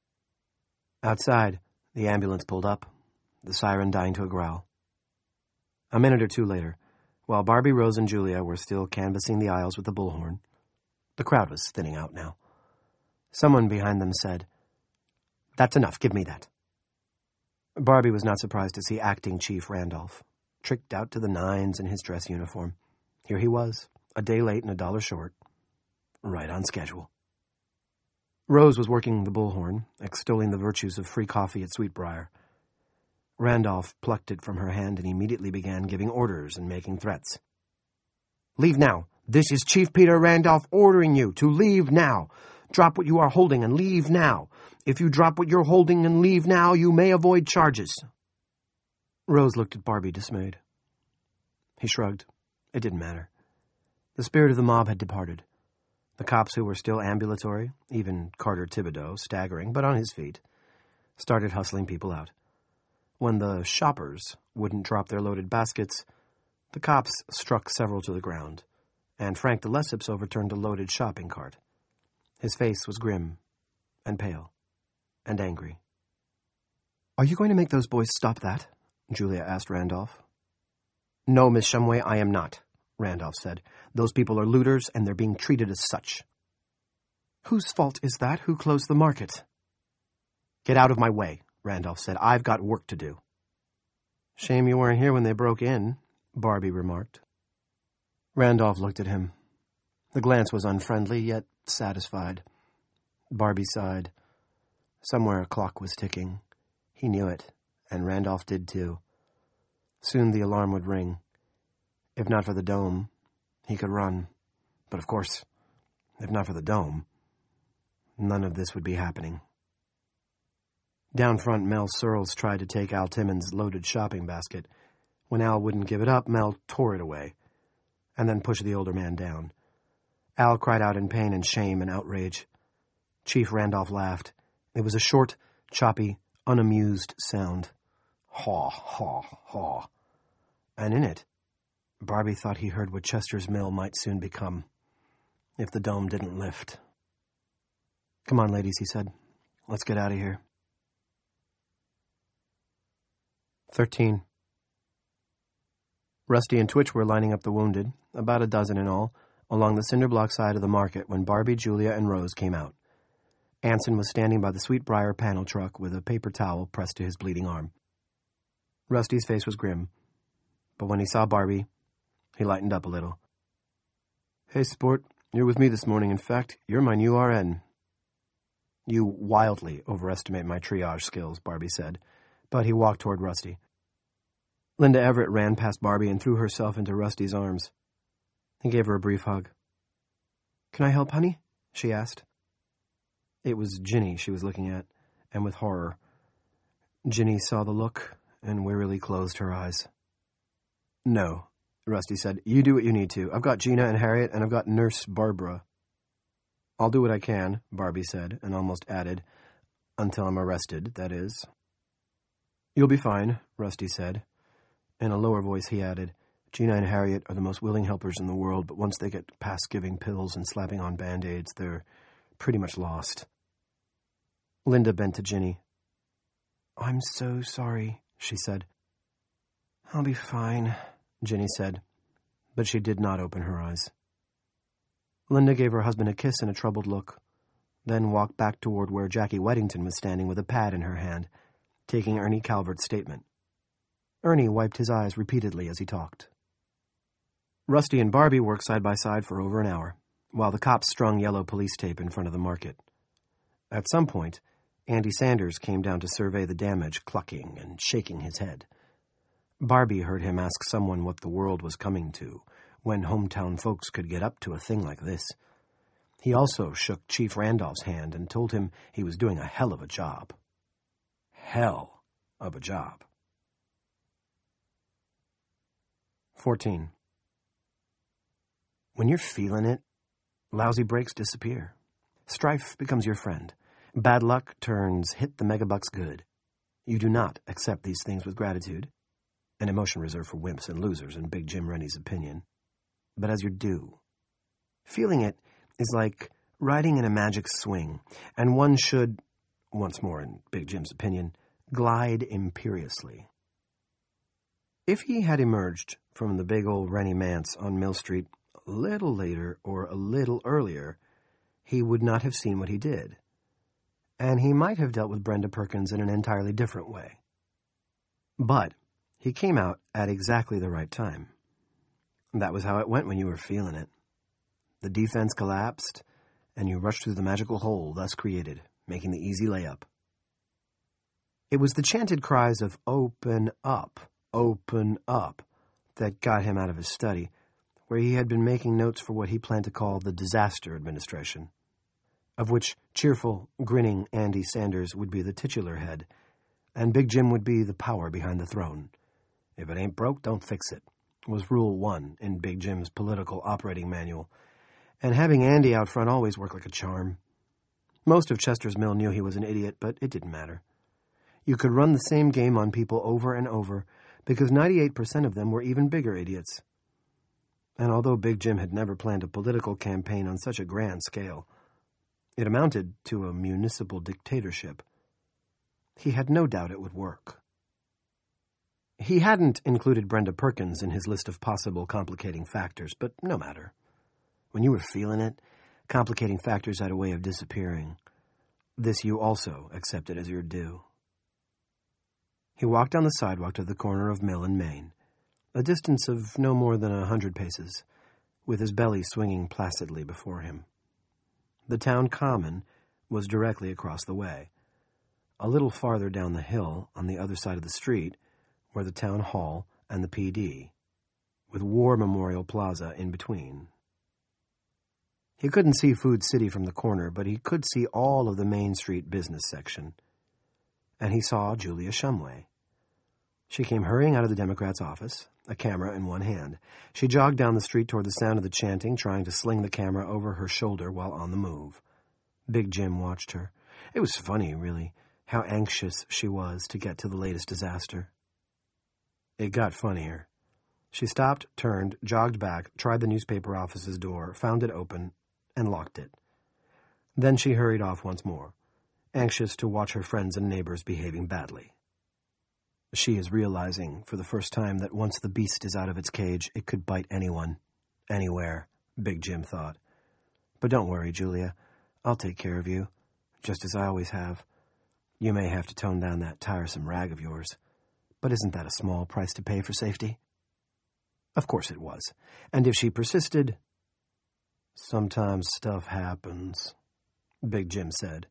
Outside, the ambulance pulled up, the siren dying to a growl. A minute or two later, while Barbie, Rose, and Julia were still canvassing the aisles with the bullhorn, the crowd was thinning out now. Someone behind them said, "That's enough, give me that." Barbie was not surprised to see Acting Chief Randolph, tricked out to the nines in his dress uniform. Here he was, a day late and $1 short, right on schedule. Rose was working the bullhorn, extolling the virtues of free coffee at Sweetbriar. Randolph plucked it from her hand and immediately began giving orders and making threats. "Leave now. This is Chief Peter Randolph ordering you to leave now. Drop what you are holding and leave now. If you drop what you're holding and leave now, you may avoid charges." Rose looked at Barbie, dismayed. He shrugged. It didn't matter. The spirit of the mob had departed. The cops, who were still ambulatory, even Carter Thibodeau, staggering but on his feet, started hustling people out. When the shoppers wouldn't drop their loaded baskets, the cops struck several to the ground, and Frank de Lesseps overturned a loaded shopping cart. His face was grim and pale and angry. "Are you going to make those boys stop that?" Julia asked Randolph. "No, Miss Shumway, I am not," Randolph said. "Those people are looters, and they're being treated as such." "Whose fault is that? Who closed the market?" "Get out of my way," Randolph said. "I've got work to do." "Shame you weren't here when they broke in," Barbie remarked. Randolph looked at him. The glance was unfriendly, yet satisfied. Barbie sighed. Somewhere a clock was ticking. He knew it, and Randolph did too. Soon the alarm would ring. If not for the dome, he could run. But of course, if not for the dome, none of this would be happening. Down front, Mel Searles tried to take Al Timmons' loaded shopping basket. When Al wouldn't give it up, Mel tore it away, and then pushed the older man down. Al cried out in pain and shame and outrage. Chief Randolph laughed. It was a short, choppy, unamused sound. Haw, haw, haw. And in it, Barbie thought he heard what Chester's Mill might soon become, if the dome didn't lift. "Come on, ladies," he said. "Let's get out of here." 13. Rusty and Twitch were lining up the wounded, about a dozen in all, along the cinder-block side of the market when Barbie, Julia, and Rose came out. Anson was standing by the Sweetbriar panel truck with a paper towel pressed to his bleeding arm. Rusty's face was grim, but when he saw Barbie, he lightened up a little. "Hey, sport, you're with me this morning. In fact, you're my new RN." "You wildly overestimate my triage skills," Barbie said, but he walked toward Rusty. Linda Everett ran past Barbie and threw herself into Rusty's arms. He gave her a brief hug. "Can I help, honey?" she asked. It was Ginny she was looking at, and with horror. Ginny saw the look and wearily closed her eyes. "No," Rusty said. "You do what you need to. I've got Gina and Harriet, and I've got Nurse Barbara." "I'll do what I can," Barbie said, and almost added, "until I'm arrested, that is." "You'll be fine," Rusty said. In a lower voice he added, "Gina and Harriet are the most willing helpers in the world, but once they get past giving pills and slapping on Band-Aids, they're pretty much lost." Linda bent to Ginny. "I'm so sorry," she said. "I'll be fine," Ginny said, but she did not open her eyes. Linda gave her husband a kiss and a troubled look, then walked back toward where Jackie Weddington was standing with a pad in her hand, taking Ernie Calvert's statement. Ernie wiped his eyes repeatedly as he talked. Rusty and Barbie worked side by side for over an hour, while the cops strung yellow police tape in front of the market. At some point, Andy Sanders came down to survey the damage, clucking and shaking his head. Barbie heard him ask someone what the world was coming to, when hometown folks could get up to a thing like this. He also shook Chief Randolph's hand and told him he was doing a hell of a job. Hell of a job. 14. When you're feeling it, lousy breaks disappear. Strife becomes your friend. Bad luck turns hit the megabucks good. You do not accept these things with gratitude, an emotion reserved for wimps and losers in Big Jim Rennie's opinion, but as you're due. Feeling it is like riding in a magic swing, and one should, once more in Big Jim's opinion, glide imperiously. If he had emerged from the big old Rennie Manse on Mill Street a little later or a little earlier, he would not have seen what he did, and he might have dealt with Brenda Perkins in an entirely different way. But he came out at exactly the right time. That was how it went when you were feeling it. The defense collapsed, and you rushed through the magical hole thus created, making the easy layup. It was the chanted cries of open up, that got him out of his study, where he had been making notes for what he planned to call the Disaster Administration, of which cheerful, grinning Andy Sanders would be the titular head, and Big Jim would be the power behind the throne. If it ain't broke, don't fix it, was Rule 1 in Big Jim's political operating manual, and having Andy out front always worked like a charm. Most of Chester's Mill knew he was an idiot, but it didn't matter. You could run the same game on people over and over, because 98% of them were even bigger idiots. And although Big Jim had never planned a political campaign on such a grand scale, it amounted to a municipal dictatorship. He had no doubt it would work. He hadn't included Brenda Perkins in his list of possible complicating factors, but no matter. When you were feeling it, complicating factors had a way of disappearing. This you also accepted as your due. He walked down the sidewalk to the corner of Mill and Main, a distance of no more than 100 paces, with his belly swinging placidly before him. The town common was directly across the way. A little farther down the hill, on the other side of the street, were the town hall and the PD, with War Memorial Plaza in between. He couldn't see Food City from the corner, but he could see all of the Main Street business section. And he saw Julia Shumway. She came hurrying out of the Democrat's office, a camera in one hand. She jogged down the street toward the sound of the chanting, trying to sling the camera over her shoulder while on the move. Big Jim watched her. It was funny, really, how anxious she was to get to the latest disaster. It got funnier. She stopped, turned, jogged back, tried the newspaper office's door, found it open, and locked it. Then she hurried off once more, anxious to watch her friends and neighbors behaving badly. She is realizing for the first time that once the beast is out of its cage, it could bite anyone, anywhere, Big Jim thought. But don't worry, Julia. I'll take care of you, just as I always have. You may have to tone down that tiresome rag of yours, but isn't that a small price to pay for safety? Of course it was, and if she persisted, sometimes stuff happens, Big Jim said.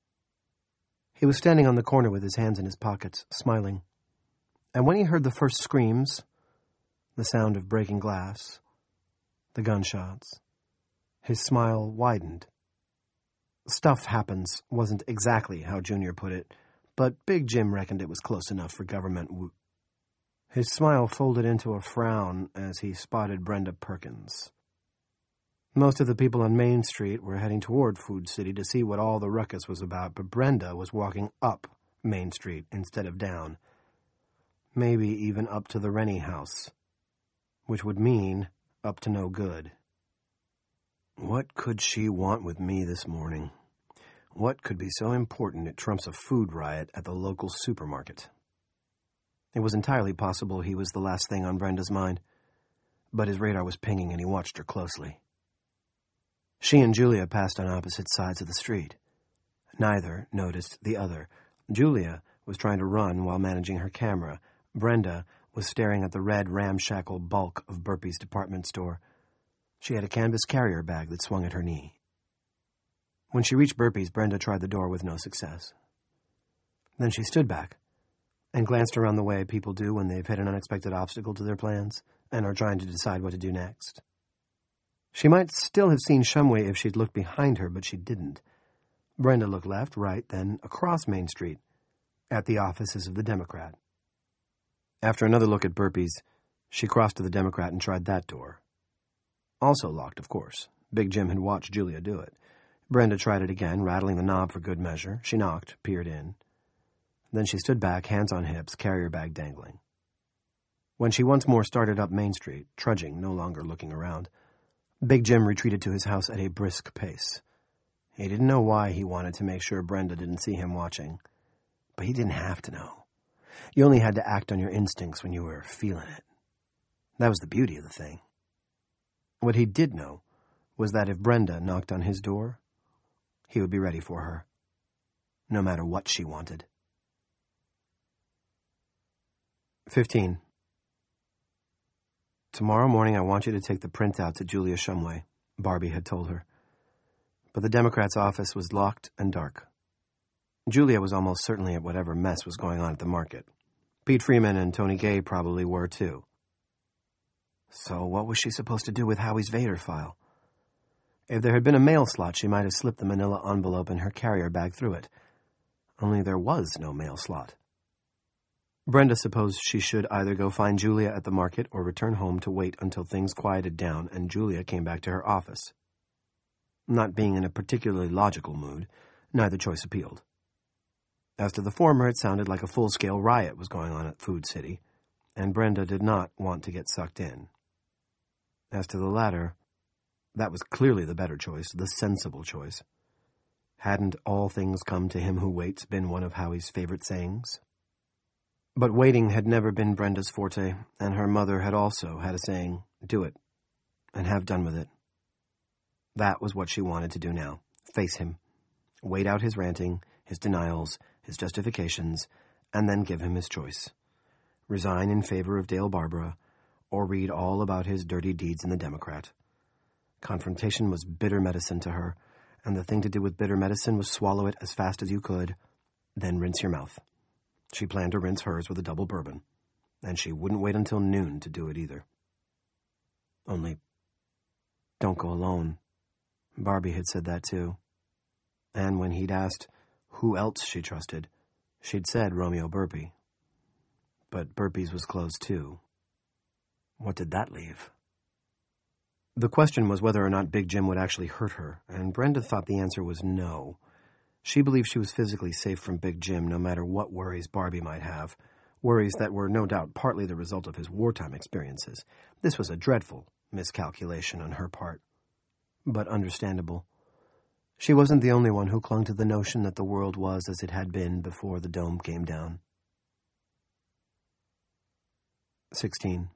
He was standing on the corner with his hands in his pockets, smiling. And when he heard the first screams, the sound of breaking glass, the gunshots, his smile widened. Stuff happens wasn't exactly how Junior put it, but Big Jim reckoned it was close enough for government woo. His smile folded into a frown as he spotted Brenda Perkins. Most of the people on Main Street were heading toward Food City to see what all the ruckus was about, but Brenda was walking up Main Street instead of down. Maybe even up to the Rennie house, which would mean up to no good. What could she want with me this morning? What could be so important it trumps a food riot at the local supermarket? It was entirely possible he was the last thing on Brenda's mind, but his radar was pinging and he watched her closely. She and Julia passed on opposite sides of the street. Neither noticed the other. Julia was trying to run while managing her camera. Brenda was staring at the red ramshackle bulk of Burpee's department store. She had a canvas carrier bag that swung at her knee. When she reached Burpee's, Brenda tried the door with no success. Then she stood back and glanced around the way people do when they've hit an unexpected obstacle to their plans and are trying to decide what to do next. She might still have seen Shumway if she'd looked behind her, but she didn't. Brenda looked left, right, then across Main Street, at the offices of the Democrat. After another look at Burpee's, she crossed to the Democrat and tried that door. Also locked, of course. Big Jim had watched Julia do it. Brenda tried it again, rattling the knob for good measure. She knocked, peered in. Then she stood back, hands on hips, carrier bag dangling. When she once more started up Main Street, trudging, no longer looking around, Big Jim retreated to his house at a brisk pace. He didn't know why he wanted to make sure Brenda didn't see him watching, but he didn't have to know. You only had to act on your instincts when you were feeling it. That was the beauty of the thing. What he did know was that if Brenda knocked on his door, he would be ready for her, no matter what she wanted. 15. Tomorrow morning I want you to take the printout to Julia Shumway, Barbie had told her. But the Democrat's office was locked and dark. Julia was almost certainly at whatever mess was going on at the market. Pete Freeman and Tony Gay probably were too. So what was she supposed to do with Howie's Vader file? If there had been a mail slot, she might have slipped the manila envelope in her carrier bag through it. Only there was no mail slot. Brenda supposed she should either go find Julia at the market or return home to wait until things quieted down and Julia came back to her office. Not being in a particularly logical mood, neither choice appealed. As to the former, it sounded like a full-scale riot was going on at Food City, and Brenda did not want to get sucked in. As to the latter, that was clearly the better choice, the sensible choice. Hadn't all things come to him who waits been one of Howie's favorite sayings? But waiting had never been Brenda's forte, and her mother had also had a saying, do it, and have done with it. That was what she wanted to do now, face him, wait out his ranting, his denials, his justifications, and then give him his choice. Resign in favor of Dale Barbara, or read all about his dirty deeds in the Democrat. Confrontation was bitter medicine to her, and the thing to do with bitter medicine was swallow it as fast as you could, then rinse your mouth. She planned to rinse hers with a double bourbon, and she wouldn't wait until noon to do it either. Only, don't go alone. Barbie had said that too. And when he'd asked who else she trusted, she'd said Romeo Burpee. But Burpee's was closed too. What did that leave? The question was whether or not Big Jim would actually hurt her, and Brenda thought the answer was no. She believed she was physically safe from Big Jim no matter what worries Barbie might have, worries that were no doubt partly the result of his wartime experiences. This was a dreadful miscalculation on her part, but understandable. She wasn't the only one who clung to the notion that the world was as it had been before the dome came down. 16.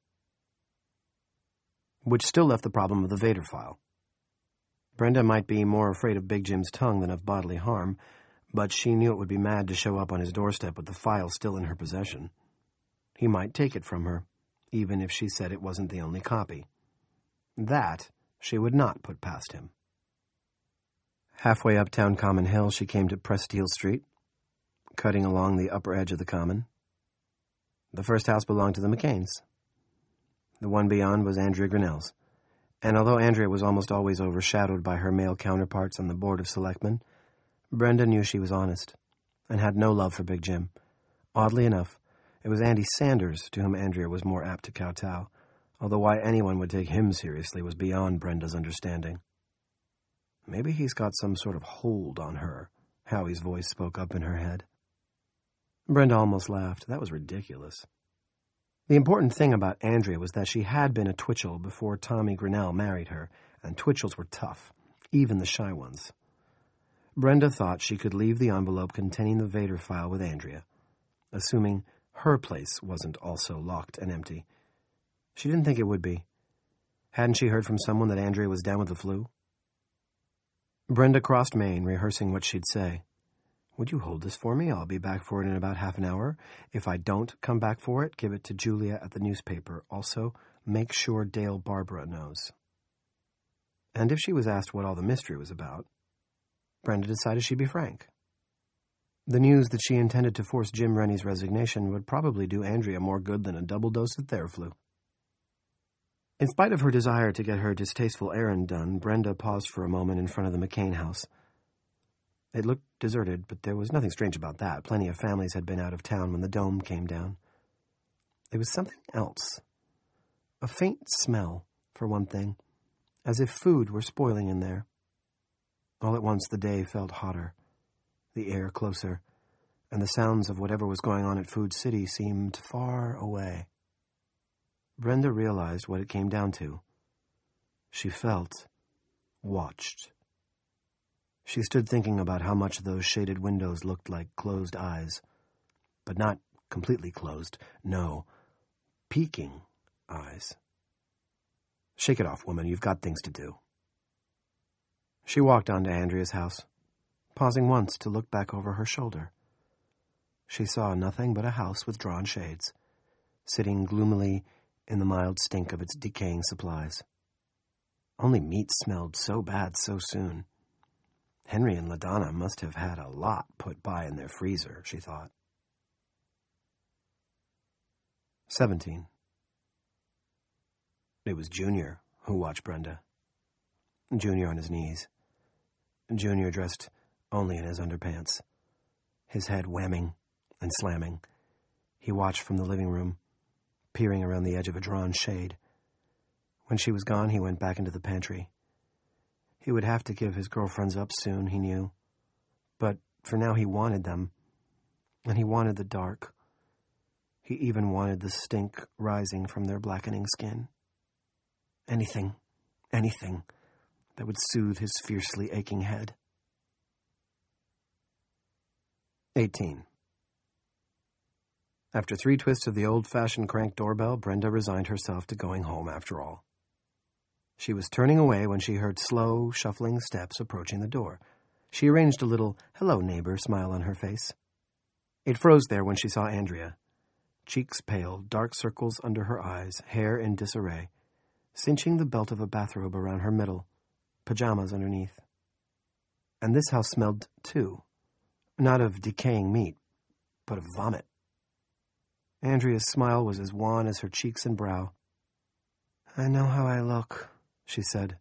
Which still left the problem of the Vader file. Brenda might be more afraid of Big Jim's tongue than of bodily harm, but she knew it would be mad to show up on his doorstep with the file still in her possession. He might take it from her, even if she said it wasn't the only copy. That she would not put past him. Halfway uptown Common Hill, she came to Presteel Street, cutting along the upper edge of the common. The first house belonged to the McCains. The one beyond was Andrea Grinnell's. And although Andrea was almost always overshadowed by her male counterparts on the Board of Selectmen, Brenda knew she was honest, and had no love for Big Jim. Oddly enough, it was Andy Sanders to whom Andrea was more apt to kowtow, although why anyone would take him seriously was beyond Brenda's understanding. Maybe he's got some sort of hold on her, Howie's voice spoke up in her head. Brenda almost laughed. That was ridiculous. The important thing about Andrea was that she had been a Twitchell before Tommy Grinnell married her, and Twitchells were tough, even the shy ones. Brenda thought she could leave the envelope containing the Vader file with Andrea, assuming her place wasn't also locked and empty. She didn't think it would be. Hadn't she heard from someone that Andrea was down with the flu? Brenda crossed Main, rehearsing what she'd say. Would you hold this for me? I'll be back for it in about half an hour. If I don't come back for it, give it to Julia at the newspaper. Also, make sure Dale Barbara knows. And if she was asked what all the mystery was about, Brenda decided she'd be frank. The news that she intended to force Jim Rennie's resignation would probably do Andrea more good than a double dose of Theraflu. In spite of her desire to get her distasteful errand done, Brenda paused for a moment in front of the McCain house. It looked deserted, but there was nothing strange about that. Plenty of families had been out of town when the dome came down. It was something else. A faint smell, for one thing, as if food were spoiling in there. All at once the day felt hotter, the air closer, and the sounds of whatever was going on at Food City seemed far away. Brenda realized what it came down to. She felt watched. She stood thinking about how much those shaded windows looked like closed eyes. But not completely closed, no, peeking eyes. Shake it off, woman, you've got things to do. She walked on to Andrea's house, pausing once to look back over her shoulder. She saw nothing but a house with drawn shades, sitting gloomily in the mild stink of its decaying supplies. Only meat smelled so bad so soon. Henry and LaDonna must have had a lot put by in their freezer, she thought. 17. It was Junior who watched Brenda. Junior on his knees. Junior dressed only in his underpants, his head whamming and slamming. He watched from the living room, peering around the edge of a drawn shade. When she was gone, he went back into the pantry. He would have to give his girlfriends up soon, he knew. But for now he wanted them, and he wanted the dark. He even wanted the stink rising from their blackening skin. Anything that would soothe his fiercely aching head. 18. After 3 twists of the old-fashioned crank doorbell, Brenda resigned herself to going home after all. She was turning away when she heard slow, shuffling steps approaching the door. She arranged a little "hello, neighbor" smile on her face. It froze there when she saw Andrea. Cheeks pale, dark circles under her eyes, hair in disarray, cinching the belt of a bathrobe around her middle, pajamas underneath. And this house smelled, too. Not of decaying meat, but of vomit. Andrea's smile was as wan as her cheeks and brow. "I know how I look," she said.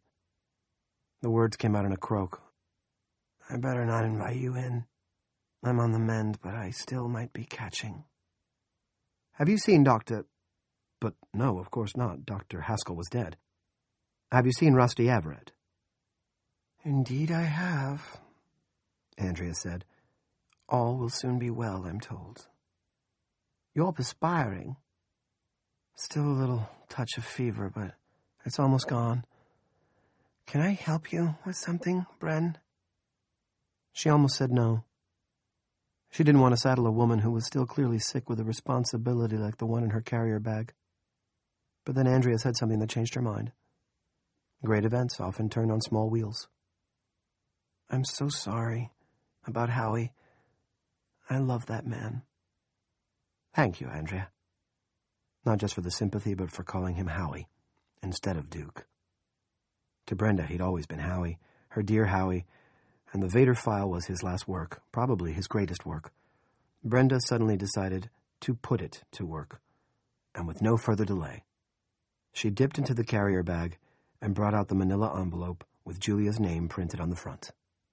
The words came out in a croak. "I better not invite you in. I'm on the mend, but I still might be catching." "Have you seen Dr.—" But no, of course not. Dr. Haskell was dead. "Have you seen Rusty Everett?" "Indeed I have," Andrea said. "All will soon be well, I'm told." "You're perspiring." "Still a little touch of fever, but it's almost gone. Can I help you with something, Bren?" She almost said no. She didn't want to saddle a woman who was still clearly sick with a responsibility like the one in her carrier bag. But then Andrea said something that changed her mind. Great events often turn on small wheels. "I'm so sorry about Howie. I love that man." "Thank you, Andrea." Not just for the sympathy, but for calling him Howie instead of Duke. To Brenda, he'd always been Howie, her dear Howie, and the Vader file was his last work, probably his greatest work. Brenda suddenly decided to put it to work, and with no further delay. She dipped into the carrier bag and brought out the manila envelope with Julia's name printed on the front.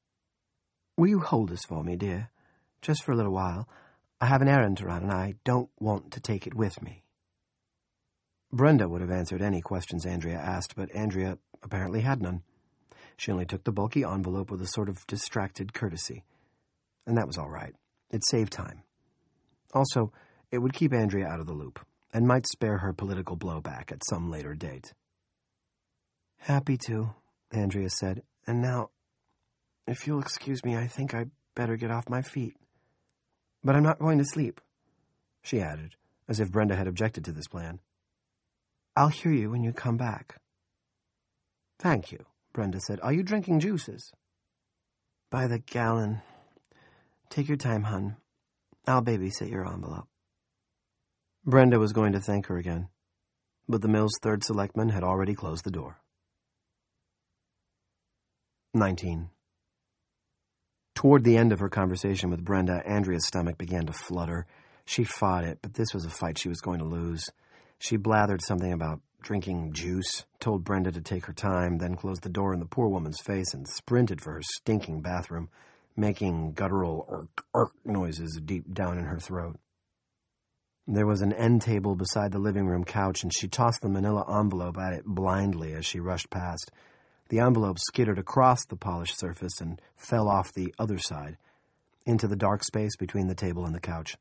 "Will you hold this for me, dear? Just for a little while. I have an errand to run, and I don't want to take it with me." Brenda would have answered any questions Andrea asked, but Andrea apparently had none. She only took the bulky envelope with a sort of distracted courtesy. And that was all right. It saved time. Also, it would keep Andrea out of the loop, and might spare her political blowback at some later date. "Happy to," Andrea said. "And now, if you'll excuse me, I think I'd better get off my feet. But I'm not going to sleep," she added, as if Brenda had objected to this plan. "I'll hear you when you come back." "Thank you," Brenda said. "Are you drinking juices?" "By the gallon. Take your time, hun. I'll babysit your envelope." Brenda was going to thank her again, but the mill's third selectman had already closed the door. 19. Toward the end of her conversation with Brenda, Andrea's stomach began to flutter. She fought it, but this was a fight she was going to lose. She blathered something about drinking juice, told Brenda to take her time, then closed the door in the poor woman's face and sprinted for her stinking bathroom, making guttural "urk" noises deep down in her throat. There was an end table beside the living room couch, and she tossed the manila envelope at it blindly as she rushed past. The envelope skittered across the polished surface and fell off the other side, into the dark space between the table and the couch.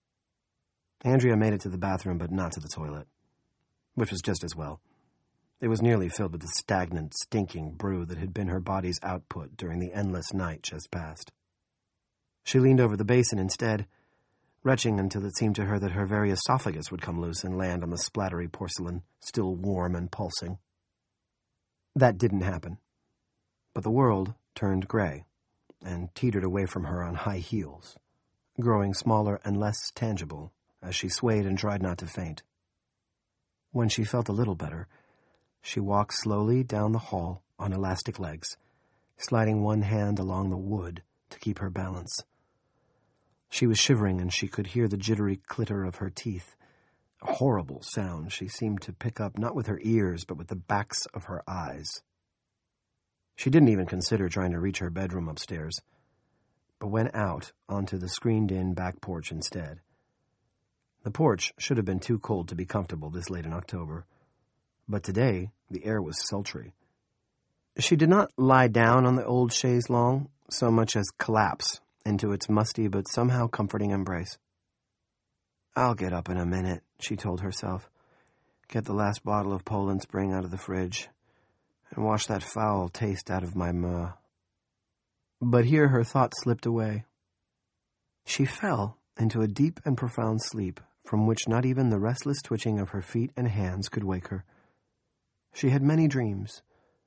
Andrea made it to the bathroom, but not to the toilet, which was just as well. It was nearly filled with the stagnant, stinking brew that had been her body's output during the endless night just past. She leaned over the basin instead, retching until it seemed to her that her very esophagus would come loose and land on the splattery porcelain, still warm and pulsing. That didn't happen, but the world turned gray and teetered away from her on high heels, growing smaller and less tangible as she swayed and tried not to faint. When she felt a little better, she walked slowly down the hall on elastic legs, sliding one hand along the wood to keep her balance. She was shivering, and she could hear the jittery clitter of her teeth, a horrible sound she seemed to pick up not with her ears but with the backs of her eyes. She didn't even consider trying to reach her bedroom upstairs, but went out onto the screened-in back porch instead. The porch should have been too cold to be comfortable this late in October, but today the air was sultry. She did not lie down on the old chaise longue so much as collapse into its musty but somehow comforting embrace. "I'll get up in a minute," she told herself. "Get the last bottle of Poland Spring out of the fridge and wash that foul taste out of my maw." But here her thought slipped away. She fell into a deep and profound sleep from which not even the restless twitching of her feet and hands could wake her. She had many dreams.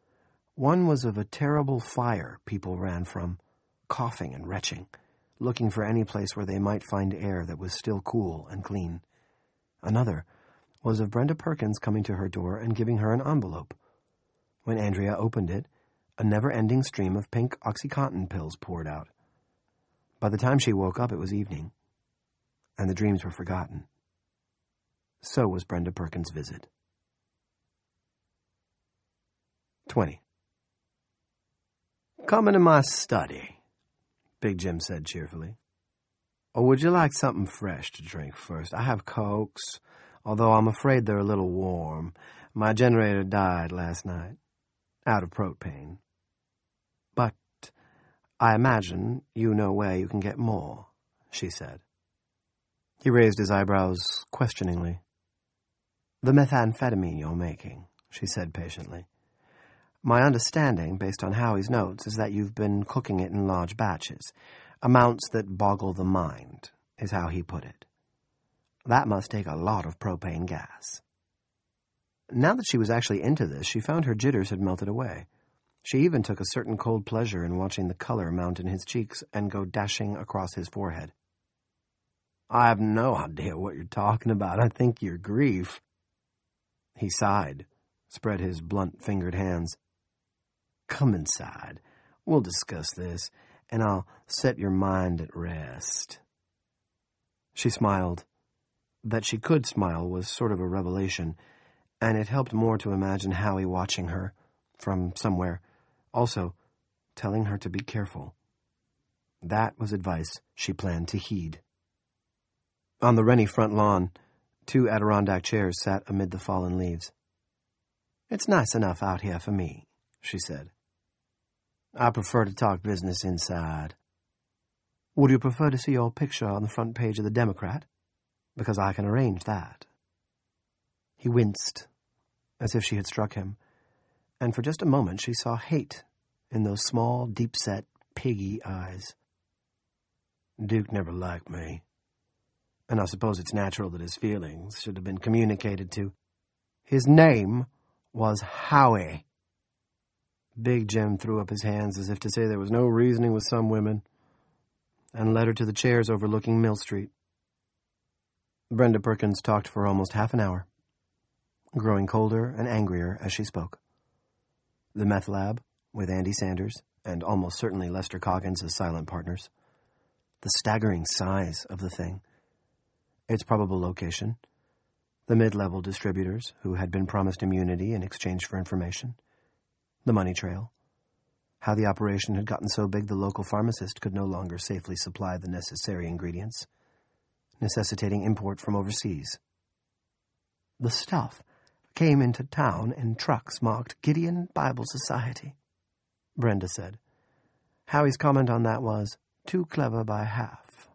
One was of a terrible fire people ran from, coughing and retching, looking for any place where they might find air that was still cool and clean. Another was of Brenda Perkins coming to her door and giving her an envelope. When Andrea opened it, a never-ending stream of pink OxyContin pills poured out. By the time she woke up, it was evening, and the dreams were forgotten. So was Brenda Perkins' visit. 20. "Come into my study," Big Jim said cheerfully. "Or would you like something fresh to drink first? I have Cokes, although I'm afraid they're a little warm. My generator died last night, out of propane. But I imagine you know where you can get more," she said. He raised his eyebrows questioningly. "The methamphetamine you're making," she said patiently. "My understanding, based on Howie's notes, is that you've been cooking it in large batches. Amounts that boggle the mind, is how he put it. That must take a lot of propane gas." Now that she was actually into this, she found her jitters had melted away. She even took a certain cold pleasure in watching the color mount in his cheeks and go dashing across his forehead. "I have no idea what you're talking about. I think you're grief." He sighed, spread his blunt-fingered hands. "Come inside. We'll discuss this, and I'll set your mind at rest." She smiled. That she could smile was sort of a revelation, and it helped more to imagine Howie watching her from somewhere, also telling her to be careful. That was advice she planned to heed. On the Rennie front lawn, 2 Adirondack chairs sat amid the fallen leaves. "It's nice enough out here for me," she said. "I prefer to talk business inside. Would you prefer to see your picture on the front page of the Democrat? Because I can arrange that." He winced, as if she had struck him, and for just a moment she saw hate in those small, deep-set, piggy eyes. "Duke never liked me, and I suppose it's natural that his feelings should have been communicated to. His name was Howie." Big Jim threw up his hands as if to say there was no reasoning with some women, and led her to the chairs overlooking Mill Street. Brenda Perkins talked for almost half an hour, growing colder and angrier as she spoke. The meth lab, with Andy Sanders, and almost certainly Lester Coggins as silent partners. The staggering size of the thing. Its probable location. The mid-level distributors, who had been promised immunity in exchange for information. The money trail. How the operation had gotten so big the local pharmacist could no longer safely supply the necessary ingredients, necessitating import from overseas. The stuff came into town in trucks marked Gideon Bible Society, Brenda said. Howie's comment on that was, too clever by half.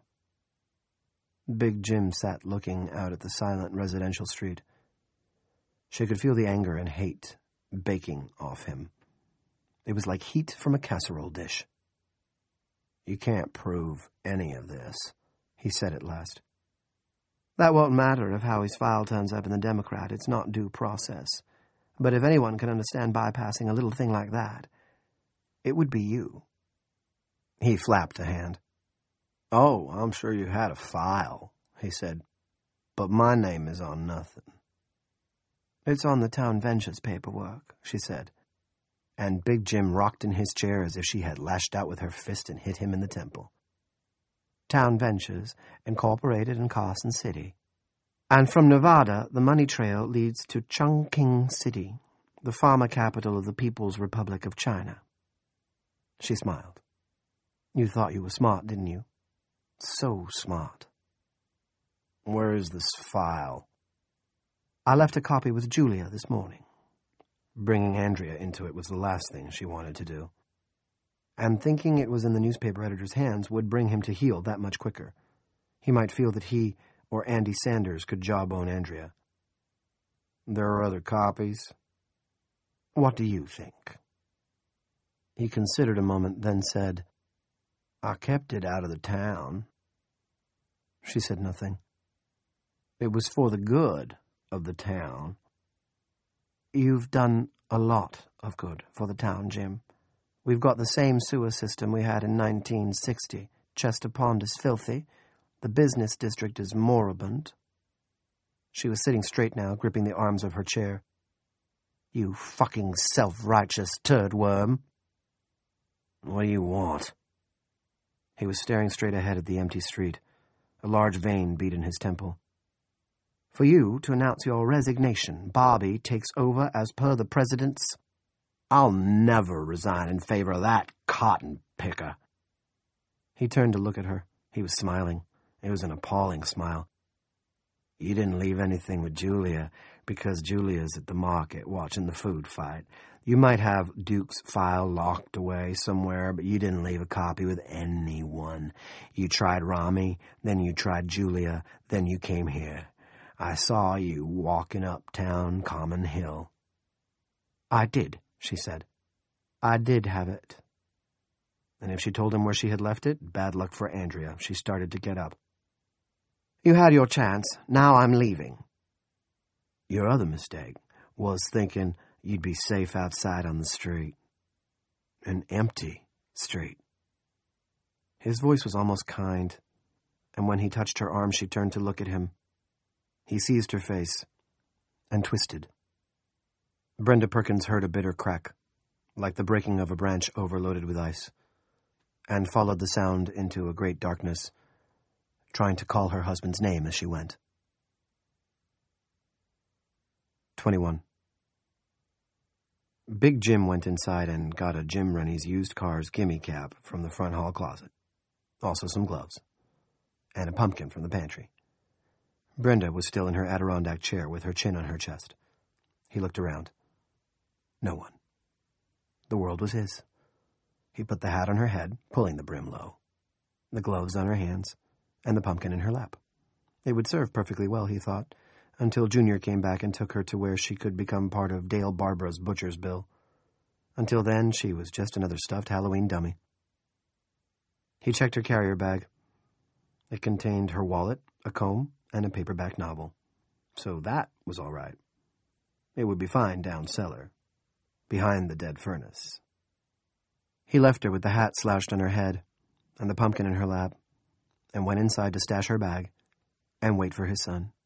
Big Jim sat looking out at the silent residential street. She could feel the anger and hate baking off him. It was like heat from a casserole dish. You can't prove any of this, he said at last. That won't matter if Howie's file turns up in the Democrat. It's not due process. But if anyone can understand bypassing a little thing like that, it would be you. He flapped a hand. Oh, I'm sure you had a file, he said. But my name is on nothing. It's on the Town Ventures paperwork, she said. And Big Jim rocked in his chair as if she had lashed out with her fist and hit him in the temple. Town Ventures, incorporated in Carson City. And from Nevada, the money trail leads to Chongqing City, the pharma capital of the People's Republic of China. She smiled. You thought you were smart, didn't you? So smart. Where is this file? I left a copy with Julia this morning. Bringing Andrea into it was the last thing she wanted to do. And thinking it was in the newspaper editor's hands would bring him to heel that much quicker. He might feel that he or Andy Sanders could jawbone Andrea. There are other copies. What do you think? He considered a moment, then said, I kept it out of the town. She said nothing. It was for the good of the town. You've done a lot of good for the town, Jim. We've got the same sewer system we had in 1960. Chester Pond is filthy. The business district is moribund. She was sitting straight now, gripping the arms of her chair. You fucking self-righteous turd worm. What do you want? He was staring straight ahead at the empty street. A large vein beat in his temple. For you to announce your resignation, Barbie takes over as per the president's... I'll never resign in favor of that cotton picker. He turned to look at her. He was smiling. It was an appalling smile. You didn't leave anything with Julia because Julia's at the market watching the food fight. You might have Duke's file locked away somewhere, but you didn't leave a copy with anyone. You tried Rami, then you tried Julia, then you came here. I saw you walking uptown Common Hill. I did, she said. I did have it. And if she told him where she had left it, bad luck for Andrea. She started to get up. You had your chance. Now I'm leaving. Your other mistake was thinking you'd be safe outside on the street. An empty street. His voice was almost kind, and when he touched her arm, she turned to look at him. He seized her face and twisted. Brenda Perkins heard a bitter crack, like the breaking of a branch overloaded with ice, and followed the sound into a great darkness, trying to call her husband's name as she went. 21. Big Jim went inside and got a Jim Rennie's used car's gimme cap from the front hall closet. Also some gloves. And a pumpkin from the pantry. Brenda was still in her Adirondack chair with her chin on her chest. He looked around. No one. The world was his. He put the hat on her head, pulling the brim low, the gloves on her hands, and the pumpkin in her lap. It would serve perfectly well, he thought, until Junior came back and took her to where she could become part of Dale Barbara's butcher's bill. Until then, she was just another stuffed Halloween dummy. He checked her carrier bag. It contained her wallet, a comb, and a paperback novel. So that was all right. It would be fine down cellar, behind the dead furnace. He left her with the hat slouched on her head and the pumpkin in her lap, and went inside to stash her bag and wait for his son.